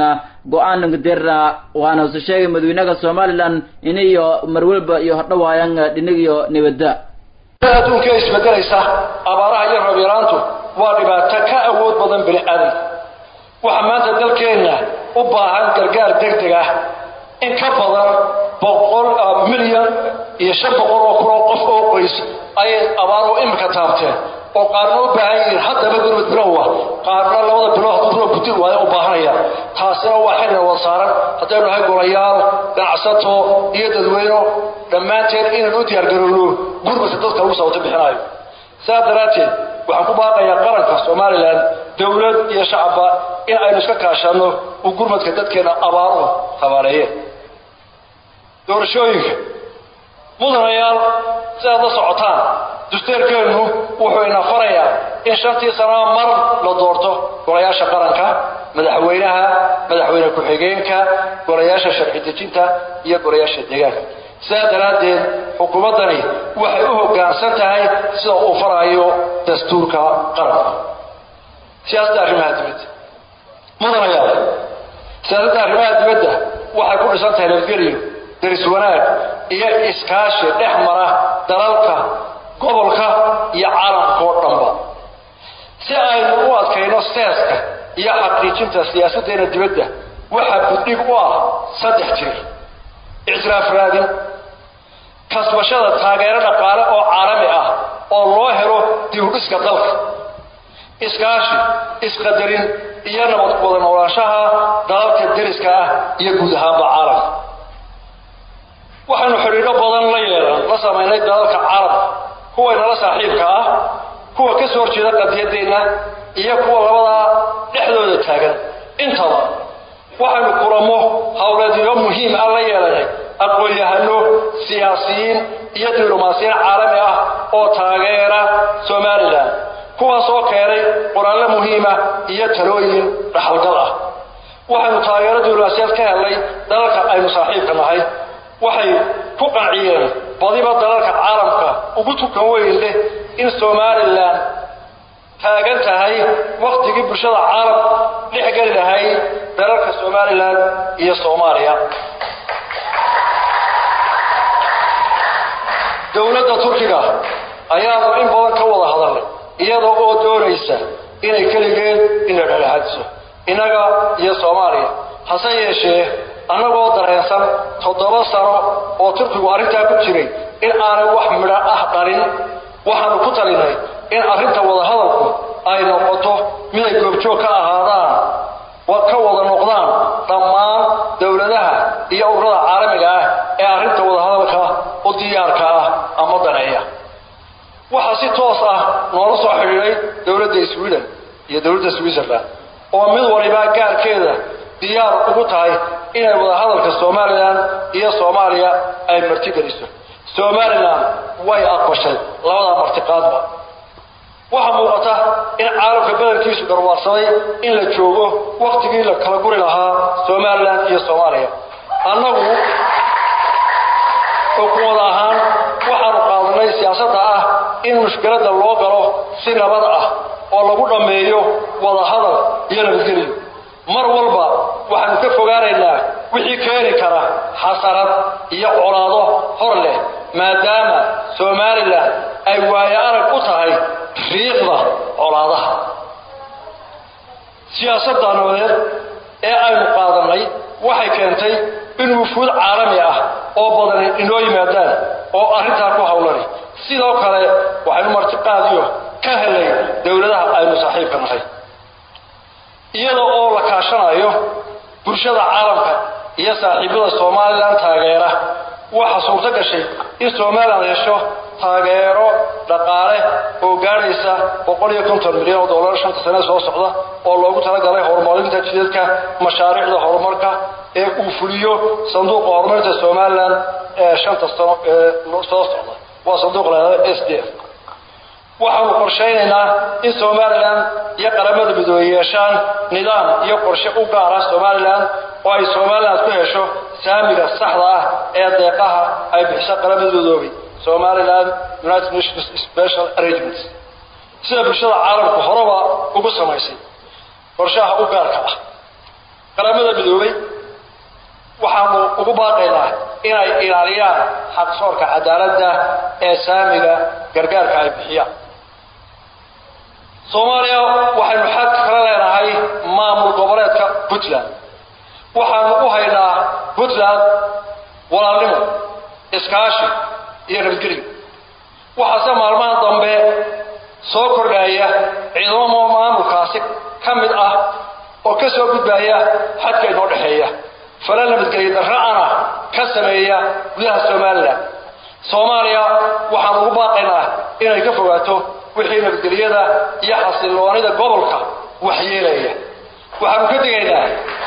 go-aan langadeerna waana use sheegay madaxweynaha Soomaaliland in iyo marwalba iyo hordhawaayaan dhinig iyo nabadda adduunka isbedelaysa abaaraha iyo rabiiraantu waa dhibaato ka awood badan bini aadam waxa maanta dalkeena u baahan gargaar degdeg ah in ka badan boqol milyan iyo shan boqol oo kun oo qof oo qoys ay abaaro imka taabteen oo qaarna u baahan yihiin haddaba gurmad bilowa qaarna labada bilood hadduu gudil waayo u baahanaya taasina waa xilli wada saaran haddaynu nahay golayaal ganacsato iyo dadweyno dhammaanteen inaan u diyaargarowno gurmadka dadka lagu soo bixinayo saa daraateed waxaan ku baaqayaa qaranka Soomaaliland dawlad iyo shacabba in aynu iska kaashano u gurmadka dadkeena abaaro tabaaleeyay doorashooyinka mudanayaal sidaad la socotaan dastuurkeenu wuxuu ina farayaa in shantii sano mar la doorto golayaasha qaranka madaxweynaha madaxweyne ku-xigeenka golayaasha sharci dejinta iyo golayaasha deegaanka sidaa daraadeed xukuumadani waxay u hoggaansan tahay sida uu farayo dastuurka qaranka siyaasadda arrimaha dibadda mudanayaal siyaasadda arrimaha dibadda waxay ku dhisan tahay nabadgelyo daris wanaag iyo iskaashi dhex mara dalalka gobolka iyo caalamka oo dhanba si aynu u adkayno seeska iyo xaqiijinta siyaasaddeena dibadda waxaa buddhig u ah saddex jir ictiraaf raadin kasbashada taageero dhaqaale oo caalami ah oo loo helo dib u dhiska dalka iskaashi isqadarin iyo nabad wada noolaanshaha dalalka deriska ah iyo guud ahaanba caalamka waxaanu xiriiro badan la yeelan la samaynay dalalka caalamka kuwa nala saaxiibka ah kuwa ka soo horjeeda qadiyadeena iyo kuwa labada dhexdooda taagan intaba waxaanu kulamo hawleedyo muhiim ah la yeelanay aqoon-yahano siyaasiyiin iyo diblomaasiyiin caalami ah oo taageera Soomaaliland kuwaas oo keenay qoraallo muhiim ah iyo talooyin dhaxalgal ah waxaanu taageero diblomaasiyaad ka helay dalalka aynu saaxiibka nahay waxay ku qanciyeen badiba dalalka caalamka ugu tukan weyn leh in Soomaaliland taagan tahay waqtigii bulshada caalamka dhex gali lahayd dalalka Soomaaliland iyo Soomaaliya dawladda Turkiga ayaa in badan ka wada hadalay iyadoo oo doonaysa inay kaligeed in la dhexdhexaadiso inaga iyo Soomaaliya hase yeeshee anagoo dareensan toddoba sano oo Turkigu arrintaa ku jiray in aanay wax midho ah dhalin waxaanu ku talinay in arrinta wada hadalku ay noqoto mid ay goobjoog ka ahaadaan wa ka wada noqdaan dhammaan dawladaha iyo ururada caalamiga ah ee arrinta wada hadalka u diyaarka ah ama daneeya waxa si toos ah noola soo xiriiray dawladda Sweden iyo dawladda Switzerland oo mid waliba gaarkeeda diyaar ugu tahay inay wada hadalka Soomaaliland iyo Soomaaliya ay martigeliso Soomaaliland way aqbashay labada martiqaadba waxa muuqata in caalamka badankiisu garwaarsaday in la joogo waqtigii la kala guri lahaa Soomaaliland iyo Soomaaliya annagu xukuumad ahaan waxaanu qaadanay siyaasadda ah in mushkiladda loo galo si nabad ah oo lagu dhameeyo wada hadal iyo nabadgelyo mar walba waxaanu ka fogaanaynaa wixii keeni kara xasarad iyo colaado hor leh maadaama Soomaaliland ay waayo arag u tahay riiqda colaadaha siyaasadda nabadeed ee aynu qaadanay waxay keentay in wufuud caalami ah oo badan inoo yimaadaan oo arrintaa ku hawlanay sidoo kale waxaynu martiqaadiyo ka helay dawladaha aynu saaxiibka nahay iyadoo oo la kaashanayo bulshada caalamka iyo saaxiibada Soomaaliland taageera waxa suurta gashay in Soomaaliland hesho taageero dhaqaale oo gaaraysa boqol iyo konton milyan oo dollar shanta sano soo socda oo loogu talagalay horumarinta jidadka mashaariicda horumarka ee uu fuliyo sanduuqa horumarinta Soomaaliland ee shanta sano ee soo socda waa sanduuq la S D F waxaanu qorsheynaynaa in Soomaaliland iyo qaramada midoobay yeeshaan nidaam iyo qorshe u gaar ah Soomaaliland oo ay Soomaaliland ku hesho saamiga saxda ah ee deeqaha ay bixiso qaramada midoobay Somaliland United Nations Special Arrangements sida bulshada caalamku horeba ugu samaysay qorshaha u gaarka ah qaramada midoobay waxaanu ugu baaqaynaa inay ilaaliyaan xaqsoorka cadaaladda ee saamiga gargaarka ay bixiyaan Soomaaliya waxaynu xaq kala leenahay maamul goboleedka Puntland waxaanu u haynaa Puntland walaalnimo iskaashi iyo nabadgelyo waxaase maalmaha dambe soo kordhaya ciidamo maamulkaasi ka mid ah oo ka soo gudbaya xadka inoo dhexeeya falan nabadgelyo darra'ana ka sameeya gudaha Soomaaliland Soomaaliya waxaan ugu baaqaynaa inay ka fogaato wixii nabadgelyada iyo xasiloonida gobolka waxyeelaya waxaanu ka digaynaa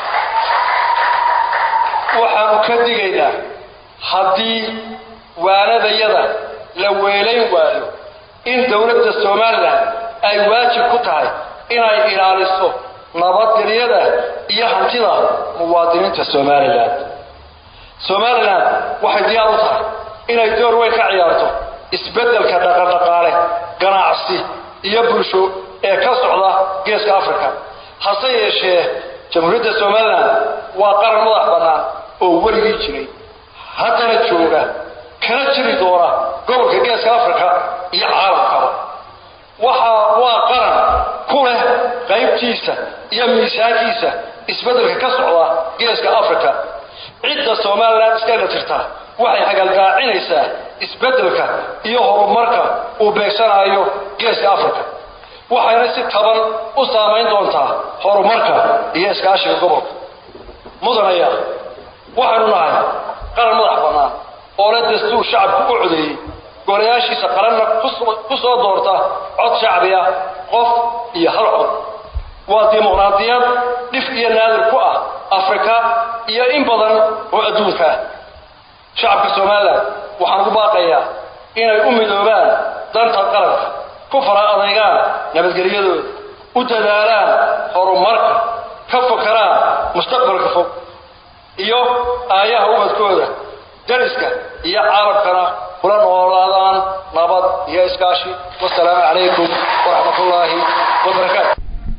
waxaanu ka digaynaa haddii waanadayada la weelayn waayo in dawladda Soomaaliland ay waajib ku tahay inay ilaaliso nabadgelyada iyo hantida muwaadiniinta Soomaaliland Soomaaliland waxay diyaar u tahay inay door weyn ka ciyaarto isbeddelka dhaqan-dhaqaale ganacsi iyo bulsho ee ka socda geeska Afrika hase yeeshee jamhuuriyadda Soomaaliland waa qaran madax bannaan oo weligii jiray haddana jooga kana jiri doona gobolka geeska Afrika iyo caalamkaba waxa waa qaran ku leh qaybtiisa iyo miisaankiisa isbeddelka ka socda geeska Afrika cidda Soomaaliland iska jirta waxay xagalgaacinaysaa isbeddelka iyo horumarka uu beegsanayo geeska Afrika waxayna si taban u saameyn doontaa horumarka iyo iskaashiga gobolka mudanaya waxaanu nahay qaran madax bannaan oo leh dastuur shacabku u codeeyey golayaashiisa qaranna ku soo doorta cod shacbi ah qof iyo hal cod waa dimuqraadiyad dhif iyo naadir ku ah Afrika iyo in badan oo adduunka ah shacabka Soomaaliland waxaan ugu baaqayaa inay u midoobaan danta qaranka ku fara adeegaan nabadgelyadooda u dadaalaan horumarka ka fakaraan mustaqbalka fog iyo aayaha ubadkooda dariska iyo caalamkana kula noolaadaan nabad iyo iskaashi wassalaamu calaykum waraxmatullaahi wabarakaatu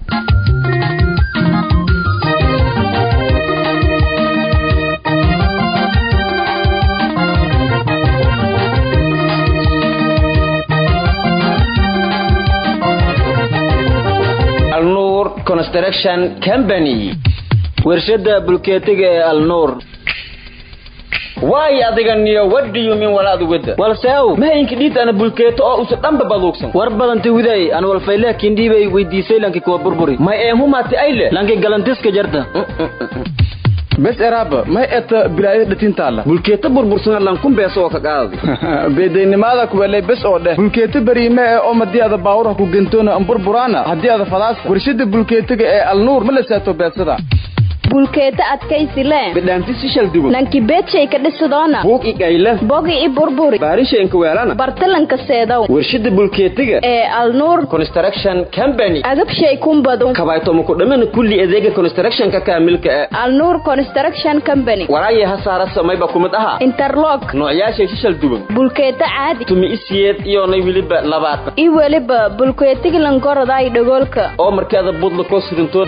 Al-Nur Construction Company warshada bulkeetiga ee Al-Nur waay adigan iyo what do you mean walaad wada walsaaw ma inka dhid ana bulkeeto oo usa dhanba baduugsan war badan tiwiday aan wal faylaa kindibay weydiisay lanki kuwa burburi ma ee humaati ayle lanki galantiska jarta bes eraba ma eta bilaayada dhatintaala bulkeeto burbursan lan kun beeso ka qaadi beedeynimada ku walay bes oo dheh bulkeeto bariime ee oo madiyada baawra ku gentoona an burburana hadii aad fadaas warshada bulkeetiga ee Al-Nur ma la saato beesada bulkeeta adkaysi leh bidhaanti si shal duwan nanki beedshay ka dhisidona buug i qayla bogi i burburi baarishaynka weelana bartalanka seedow warshada bulkeetiga ee Al-Nur Construction Company agab shay kumbado kabayto mu ku dhamaan kulli adeega construction ka kaamilka ah Al-Nur Construction Company waraaya hasaara samayba kumad aha interlock noocyashay si shal duwan bulkeeta caadi tumi isiyeed iyo nay wiliba labaatan i waliba bulkeetiga lan goroday dhagoolka oo markaada budla ko sirintood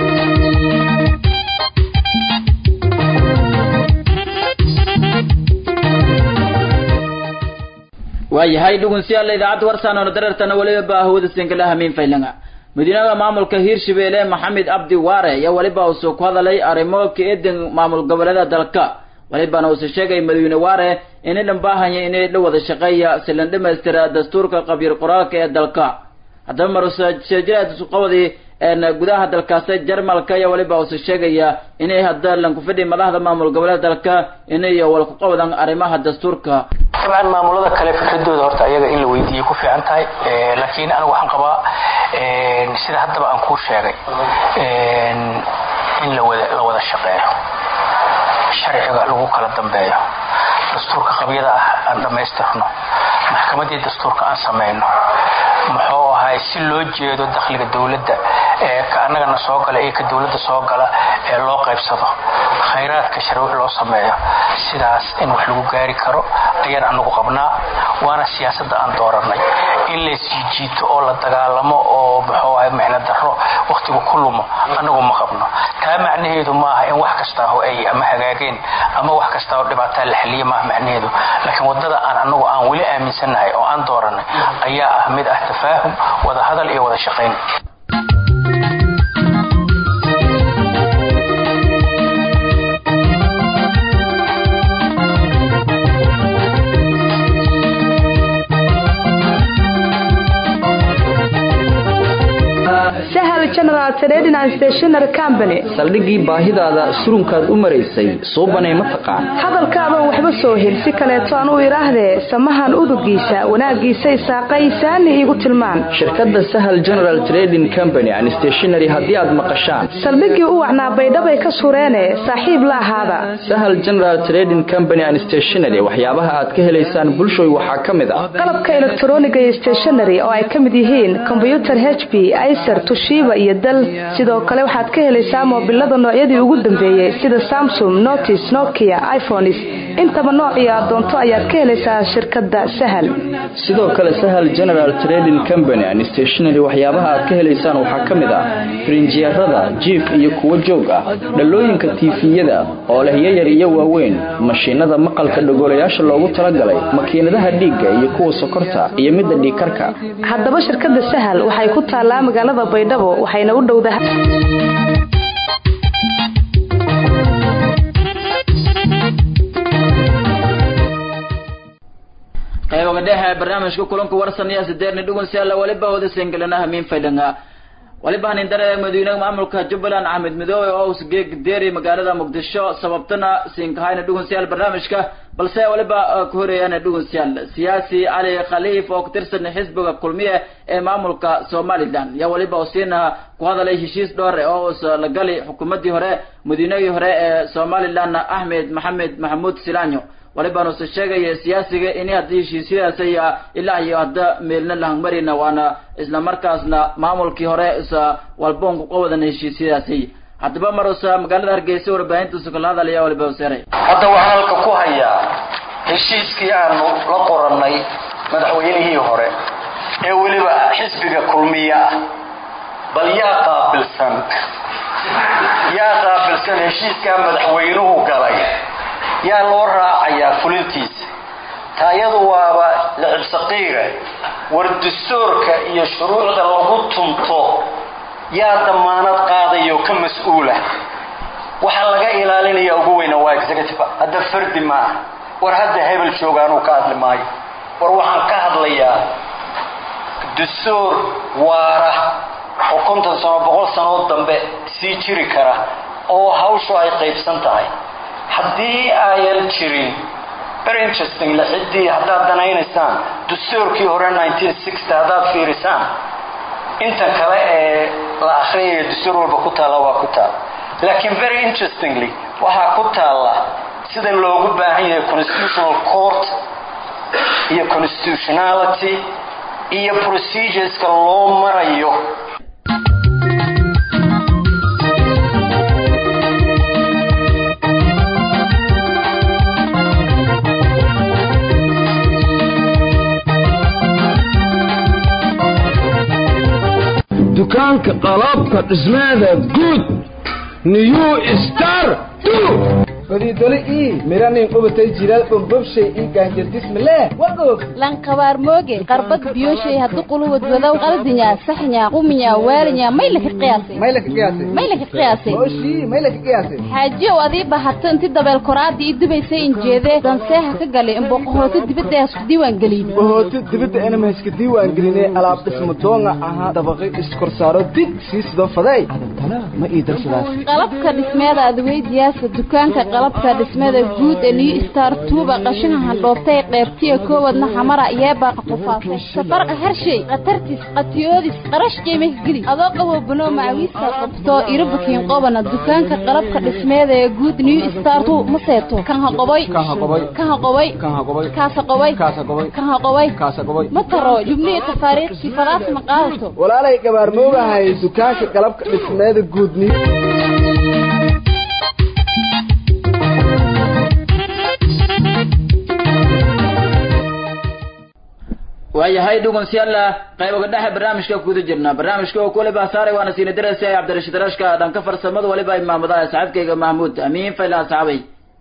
waayahay dhugunsiyaal idaacadda warsan oo darartana waliba baahwada sinkalaha min faylanga madiinada maamulka Hiirshabeelle Maxamed Abdi Waare ayaa waliba uu soo ku hadalay arrimo ka eedan maamul goboleeda dalka waliba uu soo sheegay madaxweyne Waare in ay dhanbaahan inay la wada shaqeeya si la dhameystira dastuurka qabiir qoraalka ee dalka haddaba marusoo sheejada suqawdi een gudaha dalkaas Jarmalka ayaa waliba uu soo sheegaya inay hadda lan ku fidhay madaxda maamul goboleeda dalka inay wal ku qabadaan arrimaha dastuurka طبعا maamulada kale fikradooda horta ayaga in la weydiiyo ku fiican tahay ee laakiin anigu waxaan qabaa ee sida hadaba aan ku sheegay ee in la wada la wada shaqeeyo sharciga lagu kala dambeeyo dastuurka qabyada ah aan dhameystirno maxkamadda dastuurka aan sameeyno muxuu ahay si loo jeedo dakhliga dawladda ee ka anagana soo gala ee ka dawladda soo gala ee loo qaybsado khayraadka sharci loo sameeyo sidaas in wax lagu gaari karo ayaan anagu qabnaa waana siyaasadda aan dooranay in la sii jiito oo la dagaalamo oo muxuu ahay micno darro waqtigu ku lumo anagu ma qabno taa macnaheedu ma aha in wax kasta oo ay ama hagaageen ama wax kasta oo dhibaato la xaliyo ma macnaheedu laakiin wadada aan anagu aan wali aaminsanahay oo aan dooranay ayaa ah mid ah tafaahum wada hadal iyo wada shaqayn General Trading and Stationery Company saldhigii baahidaada surunkaad u maraysay soo banay ma taqaan hadalkaaba waxba soo helsi kaleeto aan u iraahdee samahan udugiisa wanaagiisa isaaqaysaani igu tilmaan shirkadda Sahal General Trading Company and Stationery haddii aad maqashaan saldhigii u wacnaa baydhabay ka sureene saaxiib la ahaada Sahal General Trading Company and Stationery waxyaabaha aad ka helaysaan bulshooy waxaa ka mid ah qalabka elektarooniga iyo stationery oo ay ka mid yihiin computer H P Acer Toshiba iyo Dell sidoo kale waxaad ka helaysaa moobilada noocyadii ugu dambeeyay sida Samsung Note Nokia iPhones intaba noocyada aad doonto ayaad ka helaysaa shirkadda Sahal sidoo kale Sahal General Trading Company and Stationery waxyaabaha aad ka helaysaan waxaa ka mid ah frinjiyarada jiif iyo kuwa joog ah dhalooyinka tiifiyada oo leh yar iyo waaweyn mashiinada maqalka dhagolayaasha loogu talagalay makiinadaha dhiigga iyo kuwa sokorta iyo midda dhiigkarka haddaba shirkadda Sahal waxay ku taalaa magaalada Baydhabo waxayna u dhowdahay qaybaha dhexe barnaamijka kulanka warsanaya sideedna dhugun si alla waliba wada singilanaha min faydanga waliba hanin dareen madiinaha maamulka Jubbaland Ahmed Midoobe oo usgeeg deeri magaalada Muqdisho sababtana sinkahayna dhugun si al barnaamijka balse waliba ku horeeyana dhugun si al siyaasi Ali Khaliif oo ka tirsan xisbiga kulmiye ee maamulka Somaliland ya waliba usina ku hadalay heshiis dhowr oo la galay xukuumadii hore madiinadii hore ee Somaliland Ahmed Maxamed Maxamuud Silaanyo waliba noo sheegay siyaasiga in hadii heshiisyadaasi ilaa iyo hadda meelna la hangmarina waana isla markaasna maamulkii hore walboon ku qawadan heshiisyadaasi hadaba marusa magaalada Hargeysa warbaahinta suuqlada ayaa waliba wasaray hadda waxaan halka ku hayaa heshiiskii aanu la qorannay madaxweynihii hore ee waliba xisbiga kulmiya bal yaa qaabilsan yaa qaabilsan heshiiska madaxweynuhu galay yaa loo raacayaa fulintiisa taayadu waaba lacib saqiira war dastuurka iyo shuruucda lagu tunto yaa damaanad qaadayo ka mas'uula waxa laga ilaalinaya ugu weyn waa executive hadda fardi ma war hadda hebel joogaanu ka hadli maayo war waxaan ka hadlayaa dastuur waara oo konton sano boqol sano dambe sii jiri kara oo hawshu ay qaybsan tahay haddii ayan jirin very interesting la xidii haddaad danaynaysaan dastuurkii hore nineteen sixty haddaad fiirisaan inta kale ee la akhriyay dastuur walba ku taala waa ku taala laakiin very interestingly waxaa ku taala sida loogu baahan yahay constitutional court iyo constitutionality iyo procedureska loo marayo dukaanka qalabka dhismaada guud new star two fadidole ii miranin ubatay jiral bombobshay ii gaanjadis male wagoog lan qabaar mooge qarbad biyoshay hadu qulubad wadaw qaldinya saxnya quminya waalinya mayla ka qiyaasay mayla ka qiyaasay mayla ka qiyaasay ooshi mayla ka qiyaasay xaaji wadi bahato inti dabeel koraadi ii dubaysay in jeede dan seeha ka galay in boqohooti dibadda isku diiwaan galin boqohooti dibadda ana ma iska diiwaan galinay alaab dhismo doonga aha dabaqay iskor saaro dig siisdo faday adantana ma ii darsadaas qalabka dhismeeda adweydiyaasa dukaanka qalabka dhismada guud ee New Star tuuba qashina handhoobtay qaybtiya koowadna xamara yeeba qafaafay safarqa harshay qatartis qatiyoodis qarash qiimih gili adoo qabo bano macawiista qabto irabakiin qobana dukaanka qalabka dhismada ee guud New Star tu maseeto kan haqabay kan haqabay kan haqabay kan haqabay kaasa qabay kaasa qabay kan haqabay kaasa qabay mataro jumlii tafaariiq sifadaas ma qaadato walaalay gabar moogahay dukaanka qalabka dhismada guud New waayahay dhugunsiyaalla qayboga dhexe barnaamijka kuguda jirna barnaamijka oo kule baa saaray waana siina darasi ay cabdirashiid rashka dhanka farsamada waliba imaamadaha saaxiibkayga mahmuud amiin faylaan saxaabay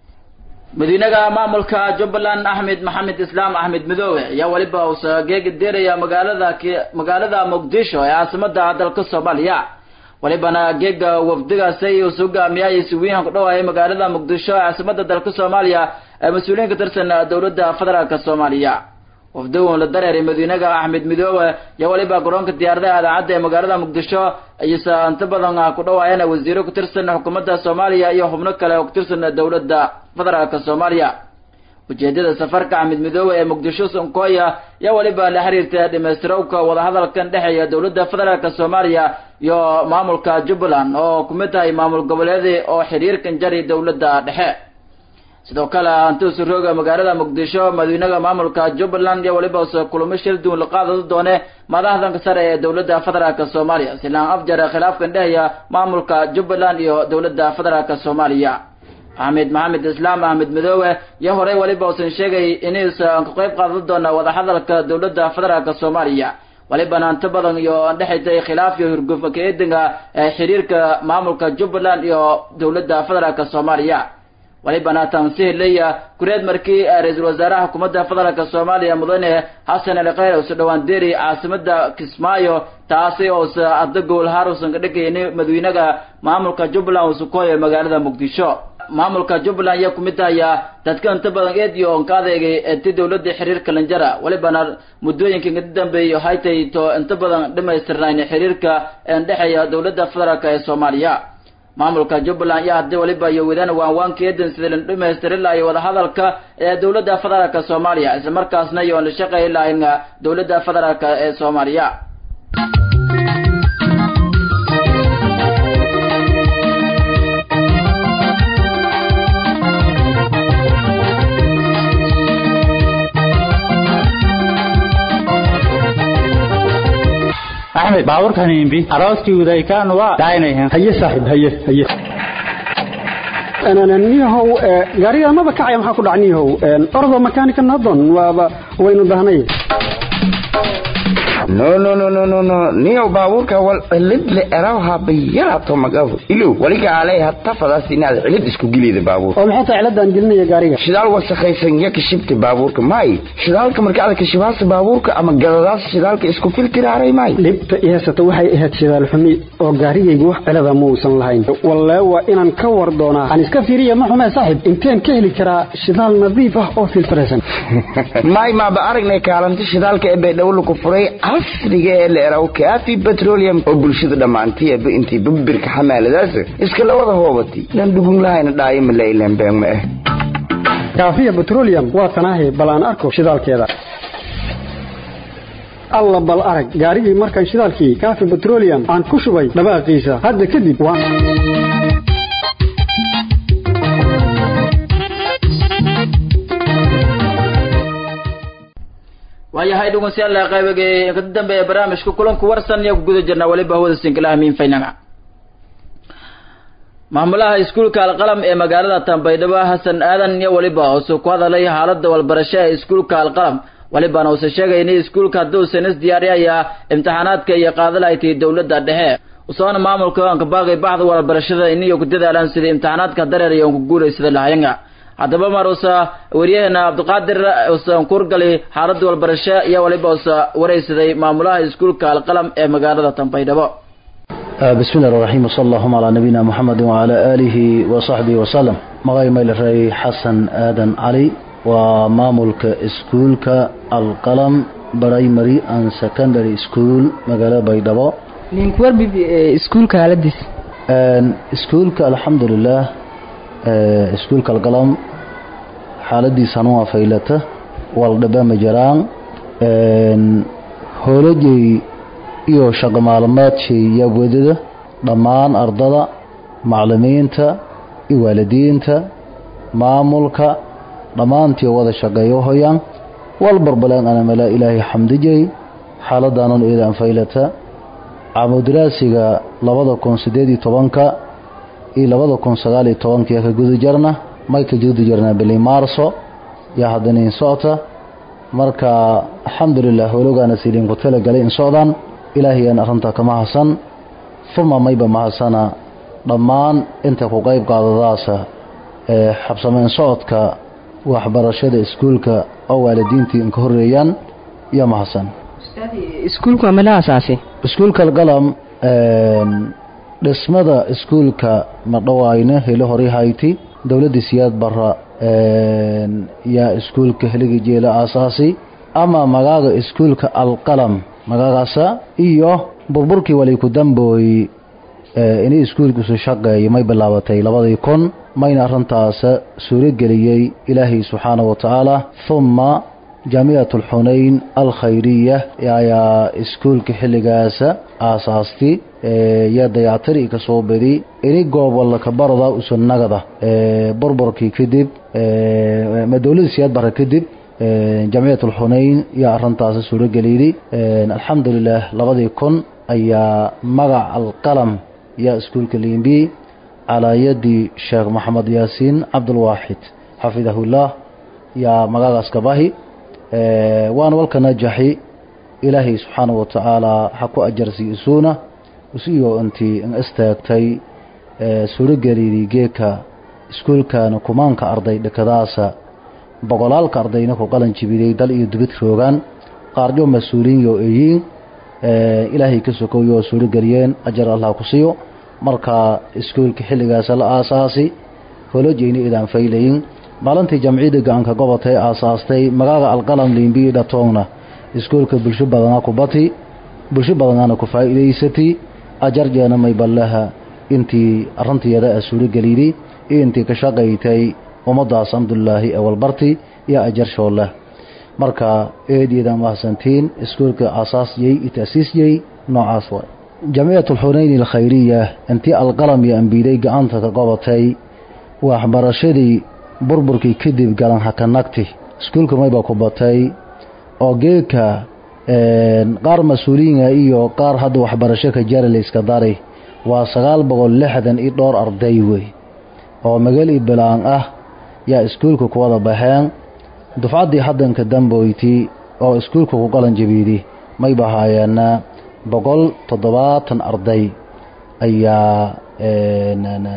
madiinaga maamulka Jubbaland Ahmed Maxamed Islaam Ahmed Madoowe ayaa waliba uu geega deeraya magaalada magaalada Muqdisho ee caasimada dalka Soomaaliya walibana geega wafdigaasi uu soo gaamiyay suuwiyahan ku dhawaayay magaalada Muqdisho ee caasimada dalka Soomaaliya ee mas'uuliyiin ka tirsan dawladda federaalka Soomaaliya wafdigu la dareeray madiinaga Ahmed Madoowe ayaa waliba garoonka diyaaradaha aadaacada ee magaalada Muqdisho aysa inta badan ku dhawaayeen wasiiro ku tirsan xukuumadda Soomaaliya iyo xubno kale oo ku tirsan dawladda federaalka Soomaaliya ujeedada safarka Ahmed Madoowe ee Muqdisho Sonkoya ayaa waliba la xiriirtay dhimeystirowka wada hadalkan dhaxeeya dawladda federaalka Soomaaliya iyo maamulka Jubbaland oo ku mid ah maamul goboleedyo oo xiriirkan jari dawladda dhexe sidoo kale intuu surooga magaalada Muqdisho madiinaga maamulka Jubbaland iyo waliba soo kulamo shil duun la qaado doone madaxda sare ee dawladda federaalka Soomaaliya silaan afjar khilaafkan dhaxeeya maamulka Jubbaland iyo dawladda federaalka Soomaaliya Ahmed Maxamed Islaam Ahmed Madoowe ya hore waliba uu sheegay inay ka qayb qaadan doona wada hadalka dawladda federaalka Soomaaliya waliba inta badan iyo dhaxaytay khilaaf iyo hurguf ka eedinga xiriirka maamulka Jubbaland iyo dawladda federaalka Soomaaliya waliba tansiih leeya kureed markii ra'iisul wasaaraha xukuumadda federaalka Soomaaliya mudane Xasan Ali Khayr oo dhawan deeri caasimada Kismaayo taasi oo adagool harusan ka dhigay madaxweynaha maamulka Jubbaland oo soo magaalada Muqdisho maamulka Jubbaland ayaa kumid ah dadka inta badan eediyo oo ka adeegay ee dawladda xiriirka lanjara waliba muddooyinka dambeeyay haytay to inta badan dhimeystirnaan xiriirka ee dhaxeeya dawladda federaalka ee Soomaaliya maamulka Jubbaland ayaa hadii waliba iyo wadaan waan waan keedan sida la dhimeystirnaa wada hadalka ee dawladda federaalka Soomaaliya isla markaasna iyo la shaqeeyay dawladda federaalka ee Soomaaliya أحمد باور كان ينبي أراضي وذاي كان وا داينه هي صاحب هي هي أنا نيهو قرية ما بكعي ما حكوا عنيهو أرض مكانك النظن وين ذهني no no no no no no niyo baabuurka wal cilid la eraha biyaato magafu ilo waliga calay hatta fadaasinaad cilid isku gilida baabuur oo maxay ciladan gelinaya gaariga shidaal wasakhaysan yak shibti baabuurka may shidaalka marka aad ka shibaas baabuurka ama galadaas shidaalka isku filtiraaray may libta iyaasata waxay ahayd shidaal xumi oo gaarigaygu wax cilada ma uusan lahayn wallahi waa inaan ka war doonaa aan iska fiiriyo ma xumay saaxib inteen ka heli karaa shidaal nadiif ah oo filtiraysan may ma ba aragnay kaalanta shidaalka ee bay dawlu ku furay asriga ee leerow kaafi petroleum oo bulshada dhamaantii ee intii babirka xamaaladaas iska la wada hoobati lan dugun lahayna dhaayim leeylan baan ma ah kaafi petroleum waa tanahay balaan arko shidaalkeeda alla bal arag gaarigii markan shidaalkii kaafi petroleum aan ku shubay dabaaqiisa hadda kadib waa waayahay dhugunsiyaal qaybiga ka dambeeya barnaamijka kulanku warsan iyo guud jirna waliba hawada sinkalaha min faynana maamulaha iskuulka Alqalam ee magaalada Tanbaydhabo Hasan Aadan iyo waliba oo soo ku hadalay xaaladda walbarasho ee iskuulka Alqalam waliba oo sheegay in iskuulka haduu sanas diyaariyay imtixaanaadka iyo qaadalaaytii dawladda dhexe usoo maamulka ka baaqay baaxda walbarashada in iyo ku dadaalaan sida imtixaanaadka dareeriyo ku guuleysada lahaayeen hadaba marusa wariyahana Abduqaadir oo kurgalay xaaladda walbarasho iyo waliba oo wareysaday maamulaha iskuulka Alqalam ee magaalada Tanbaydhabo بسم الله الرحمن الرحيم صلى الله على نبينا محمد وعلى آله وصحبه وسلم مغاي ميل الرئي حسن آدم علي ومامولك اسكولك القلم برايمري ان سكندري سكول مغالا بيضاء نينكور بي اسكولك هالديس اسكولك الحمد لله اسكولك القلم حالدي سنوى فيلته والدبا مجران هولجي iyo shaqo maalmeedkii iyo wadada dhammaan ardada macallimiinta iyo waalidiinta maamulka dhamaantii wada shaqeeyo hoyaan wal barbalan ana mala ilaahi xamdijay xaaladaan iyada anfaylata amudraasiga laba kun iyo siddeed iyo toban iyo laba kun iyo sagaal iyo toban ka gudu jarna may ka gudu jarna bili maarso ya hadana socota marka alxamdulilah howlogana siidin ku talagalay in socdaan ilaahiyana arrinta kama hasan fuma mayba mahasana dhammaan inta ku qayb qaadadaasa ee xabsameen socodka waxbarashada iskuulka oo waalidiintii in ka horeeyaan iyo mahadsan iskuulku ma la asaasay iskuulka qalam ee dhismada iskuulka ma dhawaayna helo hore hayti dawladda siyaad barra ee ya iskuulka heliga jeela asaasi ama magaaga iskuulka alqalam magaagaasa iyo burburkii wali ku dambooy ee in iskuulku soo shaqeeyay may bilaabatay labadii kun mayna arintaas suuro galiyay ilaahi subhanahu wa ta'ala thumma jami'atu al-hunayn al-khayriyah ya iskuulka xiligaasa aasaasti ee ya dayactiri ka soo bari in goob wala ka barada usunagada ee burburkii kadib ee madawlad siyaad barra kadib jami'atu al-hunayn ya arintaas suuro galiyay alxamdulillah labadii kun ayaa magac al-qalam يا اسكول كليمبي على يد الشيخ محمد ياسين عبد الواحد حفظه الله يا مغاغاس كباهي اه وانا ولك نجحي إلهي سبحانه وتعالى حكو أجرسي إسونا وسيو أنتي ان استاكتي اه سورقري جيكا اسكول كان كمان كأرضي لكداسة بغلال كأرضينكو قلن جبيري دل إيو دبت روغان قارجو مسؤولين يو إيين اه إلهي كسوكو يو سورقريين أجر الله كسيو marka iskuulka xiligaas la aasaasi holojeeni idaan faylayn maalintii jamciida gacanka goboltay aasaastay magaaga alqalam liimbi dhatoona iskuulka bulsho badan ku bati bulsho badan ku faa'iideysati ajar jeena may ballaha intii arantiyada asuuri galidi intii ka shaqeeytay umadaas alxamdulillah awal barti ya ajar shoollah marka eediyada mahsantiin iskuulka aasaasiyay itaasisiyay noocaas waa جمعية الحنين الخيرية انتي القلم يا انبيدي قانتا كقبطي وحبرشدي بربركي كدب قلن حكا نكتي سكولك ما يبقى قبطي او جيكا قار مسؤولين ايو قار هدو وحبرشيك جاري ليسكداري وصغال بقول لحدا اي دور ارديوي او مقالي بلان اه يا سكولك كوادا بحان دفعات دي حدا كدنبويتي او سكولك قلن جبيدي ما يبقى هايانا boqol toddobaatan arday ayaa ee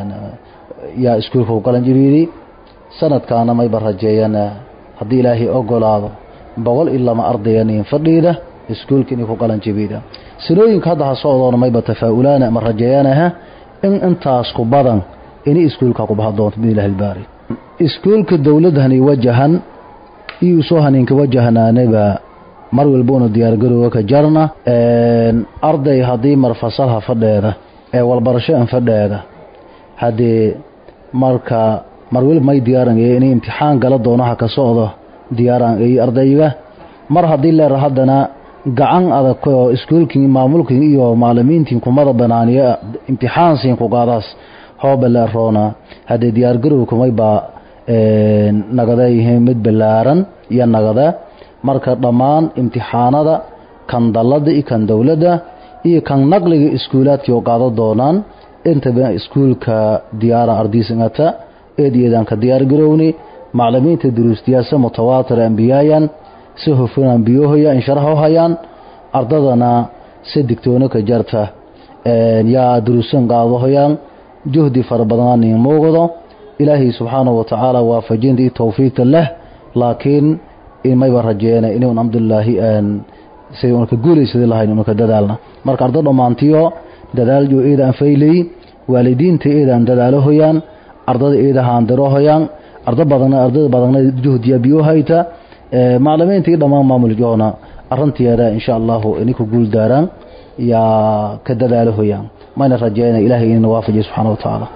ya iskuulka ku qalan jibiyay sanadkaana may barajeeyana hadii ilaahay ogolaado boqol ilaa ma ardayeen fadhiida iskuulka inuu ku qalan jibiyay sinooyinka hadda socdoona may batafaa'ulaana ma rajeeyanaha in intaas ku badan in iskuulka ku bahdoonto bi ilaahay baari iskuulka dawladahani wajahan iyo soo haninka wajahanaanaba mar walboona diyaar garowga ka jarna een arday hadii mar fasalha fadheeda ee walbarasho aan fadheeda hadii marka mar wal may diyaaran in imtixaan gala doonaha ka socdo diyaaran ay ardayga mar hadii la rahadana gacan adag oo iskuulkii maamulkii iyo macallimiintii kumada banaaniya imtixaan siin ku qaadaas hooba la roona hadii diyaar garowga may ba een nagaday mid balaaran iyo nagada marka dhamaan imtixaanada kan dalada iyo kan dawladda iyo kan naqliga iskuulaadka oo qaado doonaan inta baa iskuulka diyaara ardiisangata eediyadan ka diyaar garowni macallimiinta duruustiyaasa mutawaatir anbiyaayan si hufan anbiyohaya in sharaxo hayaan ardadana si digtoona ka jarta ee yaa duruusan qaado hayaan juhdi farabadan in moogado ilaahi subhanahu wa ta'ala waafajinti tawfiiq leh laakiin ما يبرجينا إنه الحمد لله أن سيكون كقولي سيد الله إنه كدالنا مرك أرضنا مانتيو دال جو إذا فيلي والدين تي إذا داله يان أرض إذا هاندره يان أرض بدنا أرض بدنا جهد يبيو هيتا معلمين تي ضمان ما ملجونا أرنتي هذا إن شاء الله إنك قول داران يا كداله يان ما نرجينا إلهي إنه وافج سبحانه وتعالى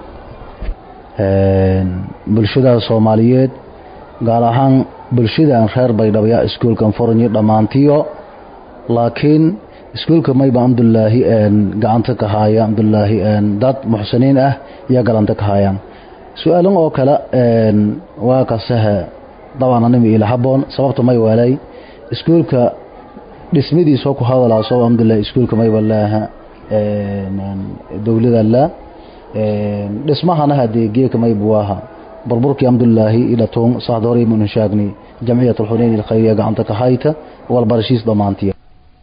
بالشدة الصوماليات قال هان bulshada aan reer baydhabo iskuulkan furniyo dhamaantiyo laakiin iskuulka may ba alxamdulillah aan gacanta ka haaya alxamdulillah aan dad muxsiniin ah ya galanta ka haayaan su'aalan oo kala een waa ka saha dabaan animi ila haboon sababta may walay iskuulka dhismidiisa ku hadalaa soo alxamdulillah iskuulka may walaaha een dawladda la een dhismahana hadii geeka may buwaha بربرك الحمد لله إلى تون صادوري من شاقني جمعية الحنين الخيرية قعنتك هايتا والبرشيس ضمانتي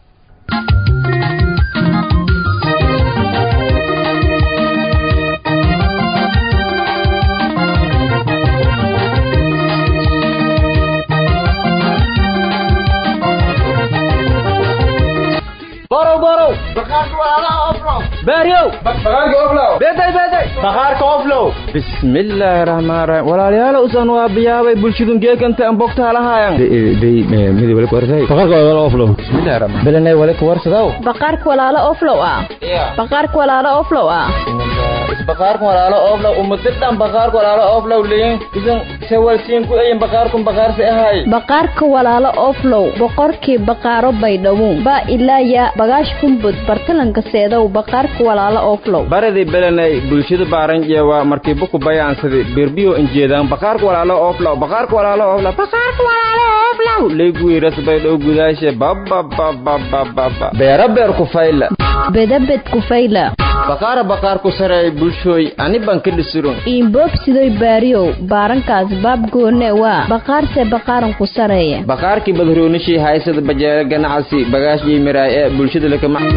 بارو بارو بخارك ولا أفلو باريو بخارك أفلو بيتي بيتي بخارك أفلو بسم الله الرحمن الرحيم ولا ليالا أسان وابيابي بلشدون جيك أنت أنبوكت على هايان دي دي ميدي ولك ورثي بخارك ولا أفلو بسم الله الرحمن بلني ولك ورثداو بقارك ولا أفلو آه بقارك ولا أفلو آه بقارك ولا أفلو ومتدام بقارك ولا أفلو لين إذن سوالسين كو أين بقاركم بقار سيهاي بقارك ولا أفلو بقارك بقارو بيدوون با إلا يا bagash kumbud bartalanka seedo baqaarka walaalo ooflow baradi belanay bulshada baaranjiya waa markii buku bayaansaday berbiyo injeedaan baqaarka walaalo ooflow baqaarka walaalo ooflow baqaarka walaalo ooflow leeguwi rasbay dhow gudaashe babba babba babba beera beer ku fayla bedabed ku fayla baqaara baqaar ku saray bulshooy ani ban ka dhisurun in bob siday baariyo baarankaas baab goone waa baqaarse baqaaran ku sareeya baqaarkii badroonishi haysada bajeera ganacsi bagaashii miray ee bulshada la kama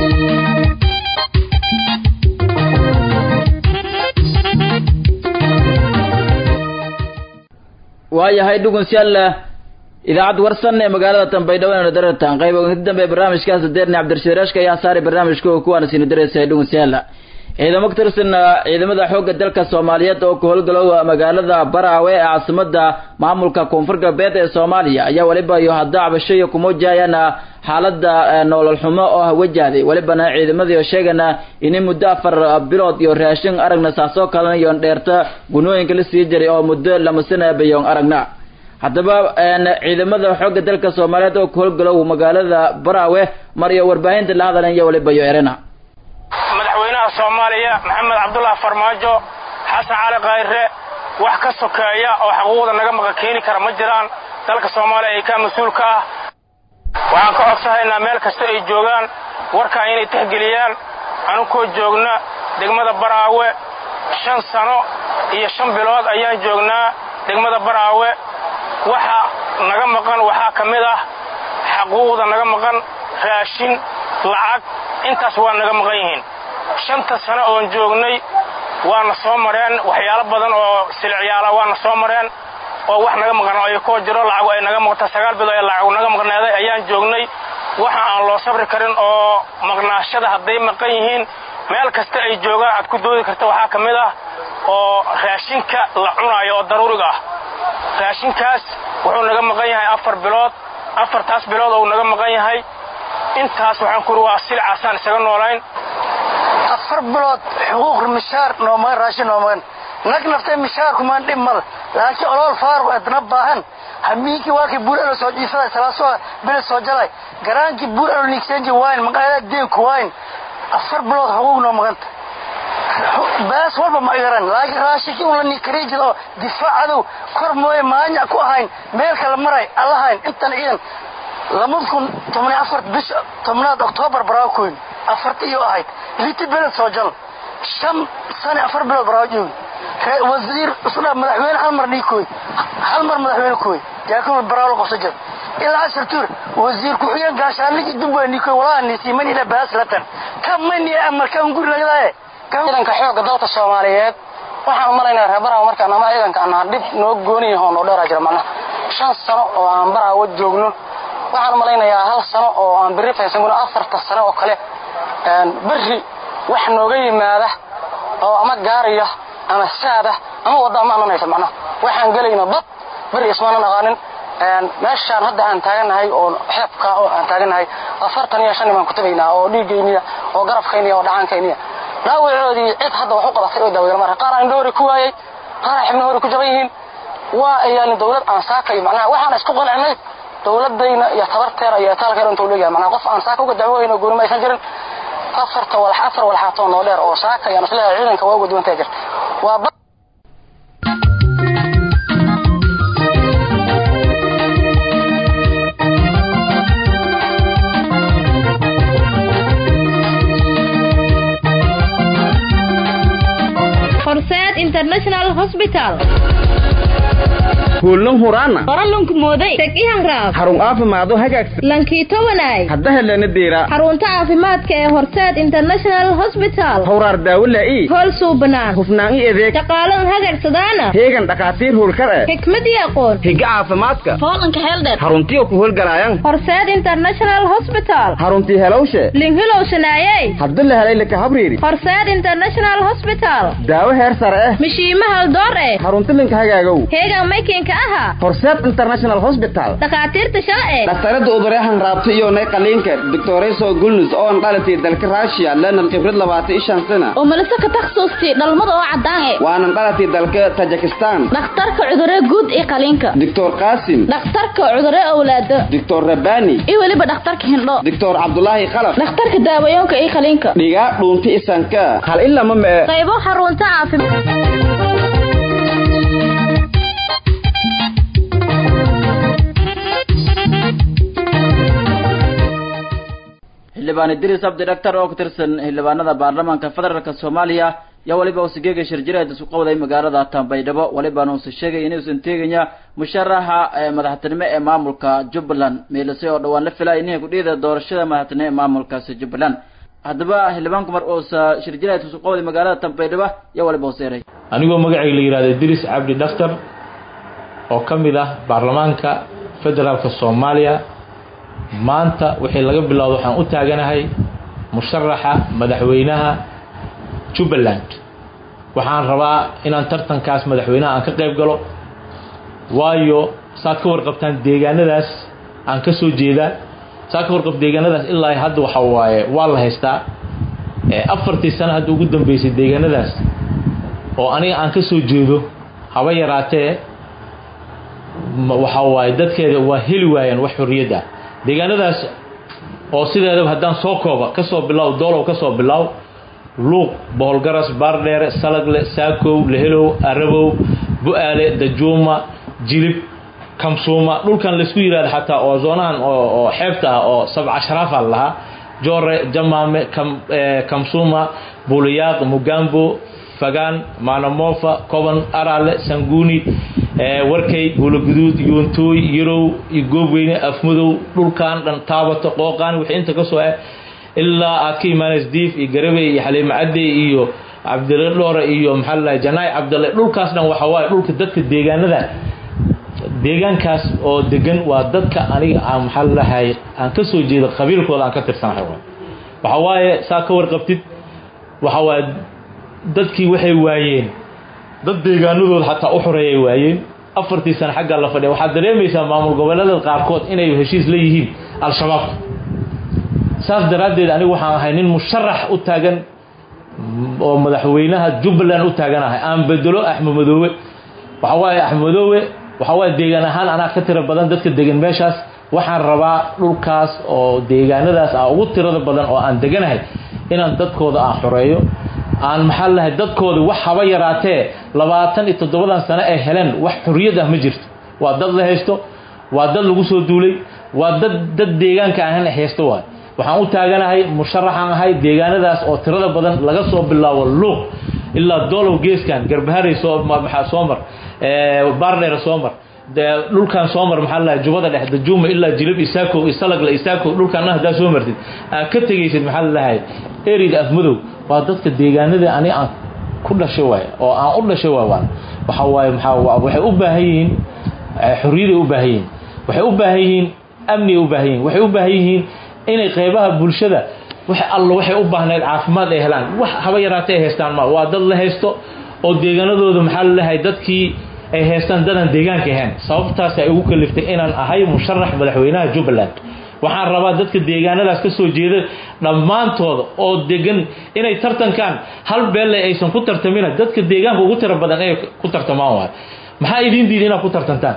waayahay dhugunsiyaal idaacad warsan ee magaalada Tanbaydhabo ee darartaan qayb ugu dambe barnaamijkaas deerni Cabdirashiid Rashka ayaa saaray barnaamijka kuwana sinu dareysay dhugunsiyaal ciidamo ka tirsan ciidamada xoogga dalka Soomaaliyeed oo ku howlgalo magaalada Baraawe ee caasimadda maamulka Koonfur Galbeed ee Soomaaliya ayaa waliba iyo hadda cabasho ku muujayana xaaladda nolol xumo oo wajahday walibana ciidamadii oo sheegana in muddo afar bilood iyo raashin aragna saaso kale iyo dheerta gunooyinka la sii jiray oo muddo lama sano bayoon aragna haddaba ciidamada xoogga dalka Soomaaliyeed oo ku howlgalo magaalada Baraawe mariyo warbaahinta la hadalaya waliba iyo erena madaxweynaha Soomaaliya Maxamed Cabdullaah Farmaajo Xasan Cali Khayre wax ka sokeeya oo xuquuqda naga maqan keeni kara ma jiraan dalka Soomaaliya ay ka mas'uulka ah waxaan ka codsanaynaa meel kasta ay joogaan warka inay tixgeliyaan anu ko joogna degmada Baraawe shan sano iyo shan bilood ayaan joognaa degmada Baraawe waxa naga maqan waxa kamid ah xuquuqda naga maqan raashin lacag intaas waa naga maqan yihiin shanta sano oo joognay waana soo mareen waxyaalo badan oo silciyaala waana soo mareen oo wax naga maqan ay ko jiro lacag ay naga maqan sagaal bilood ay lacag naga maqnaaday ayaan joognay waxa aan loo sabri karin oo maqnaashada haday maqan yihiin meel kasta ay joogaan aad ku doodi karto waxa kamid ah oo raashinka la cunayo oo daruuriga ah raashinkaas wuxuu naga maqan yahay afar bilood afartaas bilood oo naga maqan yahay intaas waxaan ku ruwaa silcaasan isaga noolayn afar bilood xuquuq mishaar nooma raashin nooma nag naftay mishaar kuma dhimal laakiin olol faar adna baahan hamiinki waa ki buulo soo jiifada salaaso bil soo jalay garanki buulo nixenji wine magaalada deen ku wine afar bilood xuquuq nooma ganta baas walba ma yaran laakiin raashiki uu la nikriijido difaacadu kor mooy maanya ku ahayn meel kala maray allahayn intan ciidan lamadkun toban iyo afar bish tobnaad Oktoobar Baraakoyn afartii iyo ahayd liti bilad soo jal shan sano afar bilood Baraakoyn wasiir usna madaxweyne hal mar niikoy hal mar madaxweyne koy jaakum Baraawo qosajad ilaa asirtur wasiir ku xigeen gaashaanigi dubay niikoy walaa nisiiman ila baas latan kamani amarkan gur lagadaay ciidanka xoogga dalka Soomaaliyeed waxaan umaleynaa reer Baraawo markaan ama ciidanka aan dib noo gooniyo oo dheer jira mana shan sano oo aan Baraawo joogno waxaan malaynayaa hal sano oo aan bari faysan afarta sano oo kale aan bari wax nooga yimaada oo ama gaariya ama saada ama wada ma aanaysan macna waxaan galayna bad bari ismaan naqaanin aan meeshaan hadda aan taaganahay oo xeebka oo aan taaganahay afartan iyo shan iman ku tabaynaa oo dhiigayniya oo garafkayniya oo dhacankayniya dhaawacoodii cid hadda wax u qabatay oo daawada mar qaar aan doori ku waayay qaar xibno hore ku jabayeen waa ayaan dawlad aan saakay macna waxaan isku qanacnay dawladayna iyo tabarteera iyo taalkeena intuu leeyahay macna qof aan saaka uga dacwooyno goorma aysan jirin afarta wal afar wal xaato noo dheer oo saaka ayaan isleeyahay ciidanka waa ugu duwantay jirta waa Horseed International Hospital hoollan huraana qoralunku mooday tag ihan raab xarun caafimaad oo hagaagsan lankii tobanay hadda helana deera xarunta caafimaadka ee Horseed International Hospital hawraar daawo la'ii hool suubanaan hufnaan iyo adeeg shaqaalan hagaagsadana heegan dhaqaatiir howlkar ah xikmad iyo aqoon higa caafimaadka hoolanka heeldheer xaruntii ku howlgalayaan Horseed International Hospital xaruntii helowshe linhilow sanaayay hadda la helay laka habriiri Horseed International Hospital daawo heer sare ah mishiimaha door ah xarunta linka hagaagow heegan makiinka aha Horseed International Hospital dhaqaatiirta shalay dhaqtarada udarahan raabta iyo nay qaliinka doctoreso gulnus oo dhalatay dalka Russia lana khibrad labaatan iyo shan sano oo malasa ka takhasuustay dhalmada oo cadaan ah waana dhalatay dalka Tajikistan dhakhtarka cudurada guud ee qaliinka Dr. Qasim dhakhtarka cudurada awlaado Dr. Rabani iyo waliba dhakhtarka hindho Dr. Abdullahi Khalaf dhakhtarka daawayoonka ee qaliinka dhiga dhuunta isanka hal illa ma mee qaybo xarunta caafimaad xildhibaan Idris Abdi Doctor oo ka tirsan xildhibaanada baarlamaanka federaalka Soomaaliya ya waliba uu sigeega shirjiraad isku qowday magaalada Tanbaydhabo waliba uu sheegay inuu san teeganya musharaxa madaxtinimo ee maamulka Jubbaland meelasay oo dhawaan la filay inay ku dhiida doorashada madaxtinimo ee maamulkaasi Jubbaland hadaba xildhibaanku mar oo shirjiraad isku qowday magaalada Tanbaydhabo ya waliba uu seeray anigoo magacayga la yiraahdo Idris Abdi Doctor oo kamid ah baarlamaanka federaalka Soomaaliya maanta wixii laga bilaabo waxaan u taaganahay musharaxa madaxweynaha Jubbaland waxaan rabaa inaan tartankaas madaxweynaha aan ka qayb galo waayo saad ka warqabtaan deegaanadaas aan ka soo jeeda saad ka warqab deegaanadaas ilaa hadda waxa waaye waa la haystaa afartii sano hadda ugu dambeysay deegaanadaas oo aniga aan ka soo jeedo haba yaraatee waxa waaye dadkeeda waa heli waayeen wax xorriyad ah deegaanadaas oo sideedaba haddaan soo kooba ka soo bilow doolow ka soo bilow luuq boholgaras baardheere salagle saakow lehelow arabow bu'aale dajuuma jilib kamsuuma dhulkan la isku yiraahdo xataa oo zoonahan oo xeebta ah oo sabca sharaaf lahaa joore jamaame kam kamsuuma buliyaaq mugambo fagaan maanamofa koban arale sanguni warkay hulaguduud yuuntooy yarow iyo goobweyne afmadow dhulkan dhan taabato qooqaan wixii inta ka soo ah ilaa aad ka imaanays diif iyo garabe iyo xaliimo cadde iyo cabdilla dhoore iyo maxaa la janaay cabdalle dhulkaas dhan waxa waaye dhulka dadka deegaanada deegaankaas oo degan waa dadka aniga aan maxaa la lahay aan ka soo jeedo qabiilkooda aan ka tirsanahay waxa waaye saa ka warqabtid waxa waaye dadkii waxay waayeen dad deegaanadooda xataa u xoreeyay waayeen afartii sano xagga la fadhiyo waxa dareemaysaa maamul goboleedada qaarkood inay heshiis la yihiin al-shabaab saas daraadeed anigu waxaan ahay nin musharax u taagan oo madaxweynaha Jubbaland u taaganahay aan bedelo Axmed Madoowe waxa waaye Axmed Madoowe waxa waaye deegaan ahaan ana ka tiro badan dadka degan meeshaas waxaan rabaa dhulkaas oo deegaanadaas ah ugu tirada badan oo aan deganahay inaan dadkooda aan xoreeyo aan maxal lahayd dadkooda wax haba yaraatee labaatan iyo toddoba sano ay heleen wax xurriyad ah ma jirto waa dad la haysto waa dad lagu soo duulay waa dad dad deegaanka ahaan haysto waa waxaan u taaganahay musharaxan ahay deegaanadaas oo tirada badan laga soo bilaabo luuq ilaa doolow geeskan garbaharay soo maxaa soo mar ee baardheer soo mar dhulkan soo mar maxaa la jubada dhexda juuma ilaa jilib isaako isalag la isaako dhulkan hada soo martid aan ka tagaysid maxaa la lahay erid afmadow waa dadka deegaanada ani aan ku dhashay way oo aan u dhashay way waxa waaye maxaa waxay u baahan yihiin xurriyad u baahan yihiin waxay u baahan yihiin amni u baahan yihiin waxay u baahan yihiin inay qaybaha bulshada wax alla waxay u baahnayd caafimaad ay helaan wax haba yaraatay ay haystaan ma waa dad la haysto oo deegaanadooda maxaa la lahay dadkii ay haystaan dadan deegaanka ahaan sababtaas ay ugu kaliftay inaan ahay musharax madaxweynaha Jubbaland waxaan rabaa dadka deegaanadaas ka soo jeeda dhamaantooda oo degan inay tartankan hal beel aysan ku tartamina dadka deegaanka ugu tira badan ay ku tartamaan waa maxaa idin diiday inaad ku tartantaan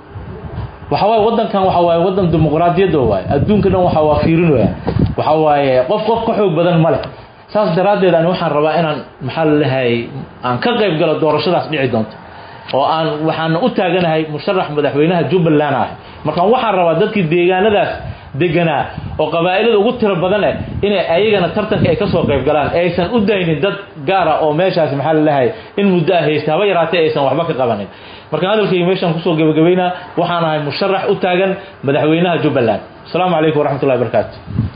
waxa waaye wadankan waxa waaye wadan dimuqraadiyad waaye adduunka dhan waxa waa fiirinaya waxa waaye qof qof ka xoog badan ma leh saas daraadeed aan waxaan rabaa inaan maxaa la lahay aan ka qayb galo doorashadaas dhici doonto oo aan waxaan u taaganahay musharax madaxweynaha Jubbaland ah marka waxaan rabaa dadkii deegaanadaas deganaa oo qabaa'ilada ugu tiro badan eh inay ayagana tartanka ay ka soo qayb galaan aysan u daynin dad gaar ah oo meeshaas maxaa la leeyahay in muddo ah haysta haba yaraatee aysan waxba ka qabanin marka hadalkayga meeshaan kusoo gabagabaynaa waxaan ahay musharax u taagan madaxweynaha Jubbaland asalaamu calaykum waraxmatullahi wabarakaatu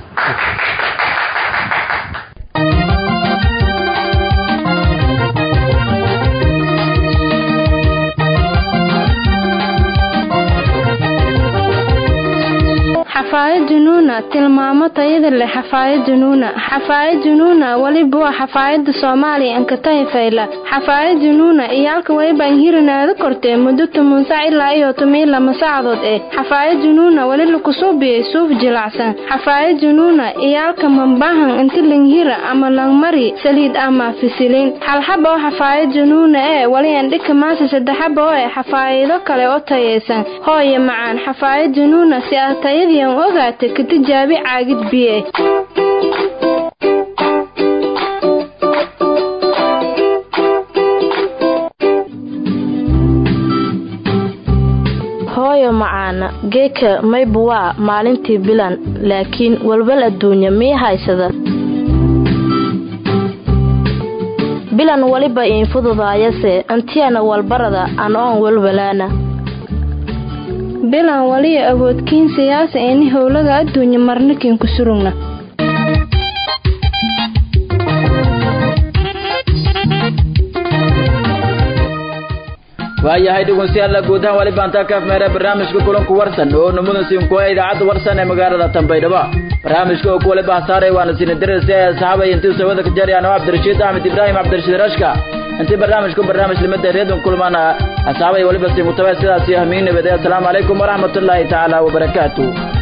xafaayad junuuna tilmaamo tayada leh xafaayad junuuna xafaayad junuuna waliba waa xafaayada Soomaaliya an ka tayfayla xafaayad junuuna iyalka way baan hirinaada kortee muddo toban saac ilaa iyo toban lama saacadood ee xafaayad junuuna wali la ku soo biyay suuf jilacsan xafaayad junuuna iyalka mambahan inta linghira ama langmari saliid ama fisilin hal xabo xafaayad junuuna ee wali aan dhika maasa saddex xabo ee xafaayado kale oo tayeysan hooyo macaan xafaayad junuuna si ah tayadiyan ogaate ka tijaabi caagid biye hooyo macaana geeka maybu waa maalintii bilan laakiin walwal adduunya mii haysada bilan waliba iin fududaayase antiyana walbarada aan oon walwalaana bilan waliya awoodkiin siyaasa eeni howlaga adduunya marnikin ku surugna waayahay dhegeystayaal guud ahaan wali baanta ka meera barnaamijka kulanku warsan oo namudan siin ku ay idaacada warsan ee magaalada Tanbaydhaba barnaamijka oo kule baasaaray waana siin dareysay saxaabay intii sawada ka jariyaan Cabdirashiid Ahmed Ibrahim Cabdirashiid Rashka intii barnaamijku barnaamij limada reedon kulmana saxaabay waliba si mutawaasidaasi ahmiin nabadgelyo assalamu alaykum wa rahmatullahi ta'ala wa barakatuh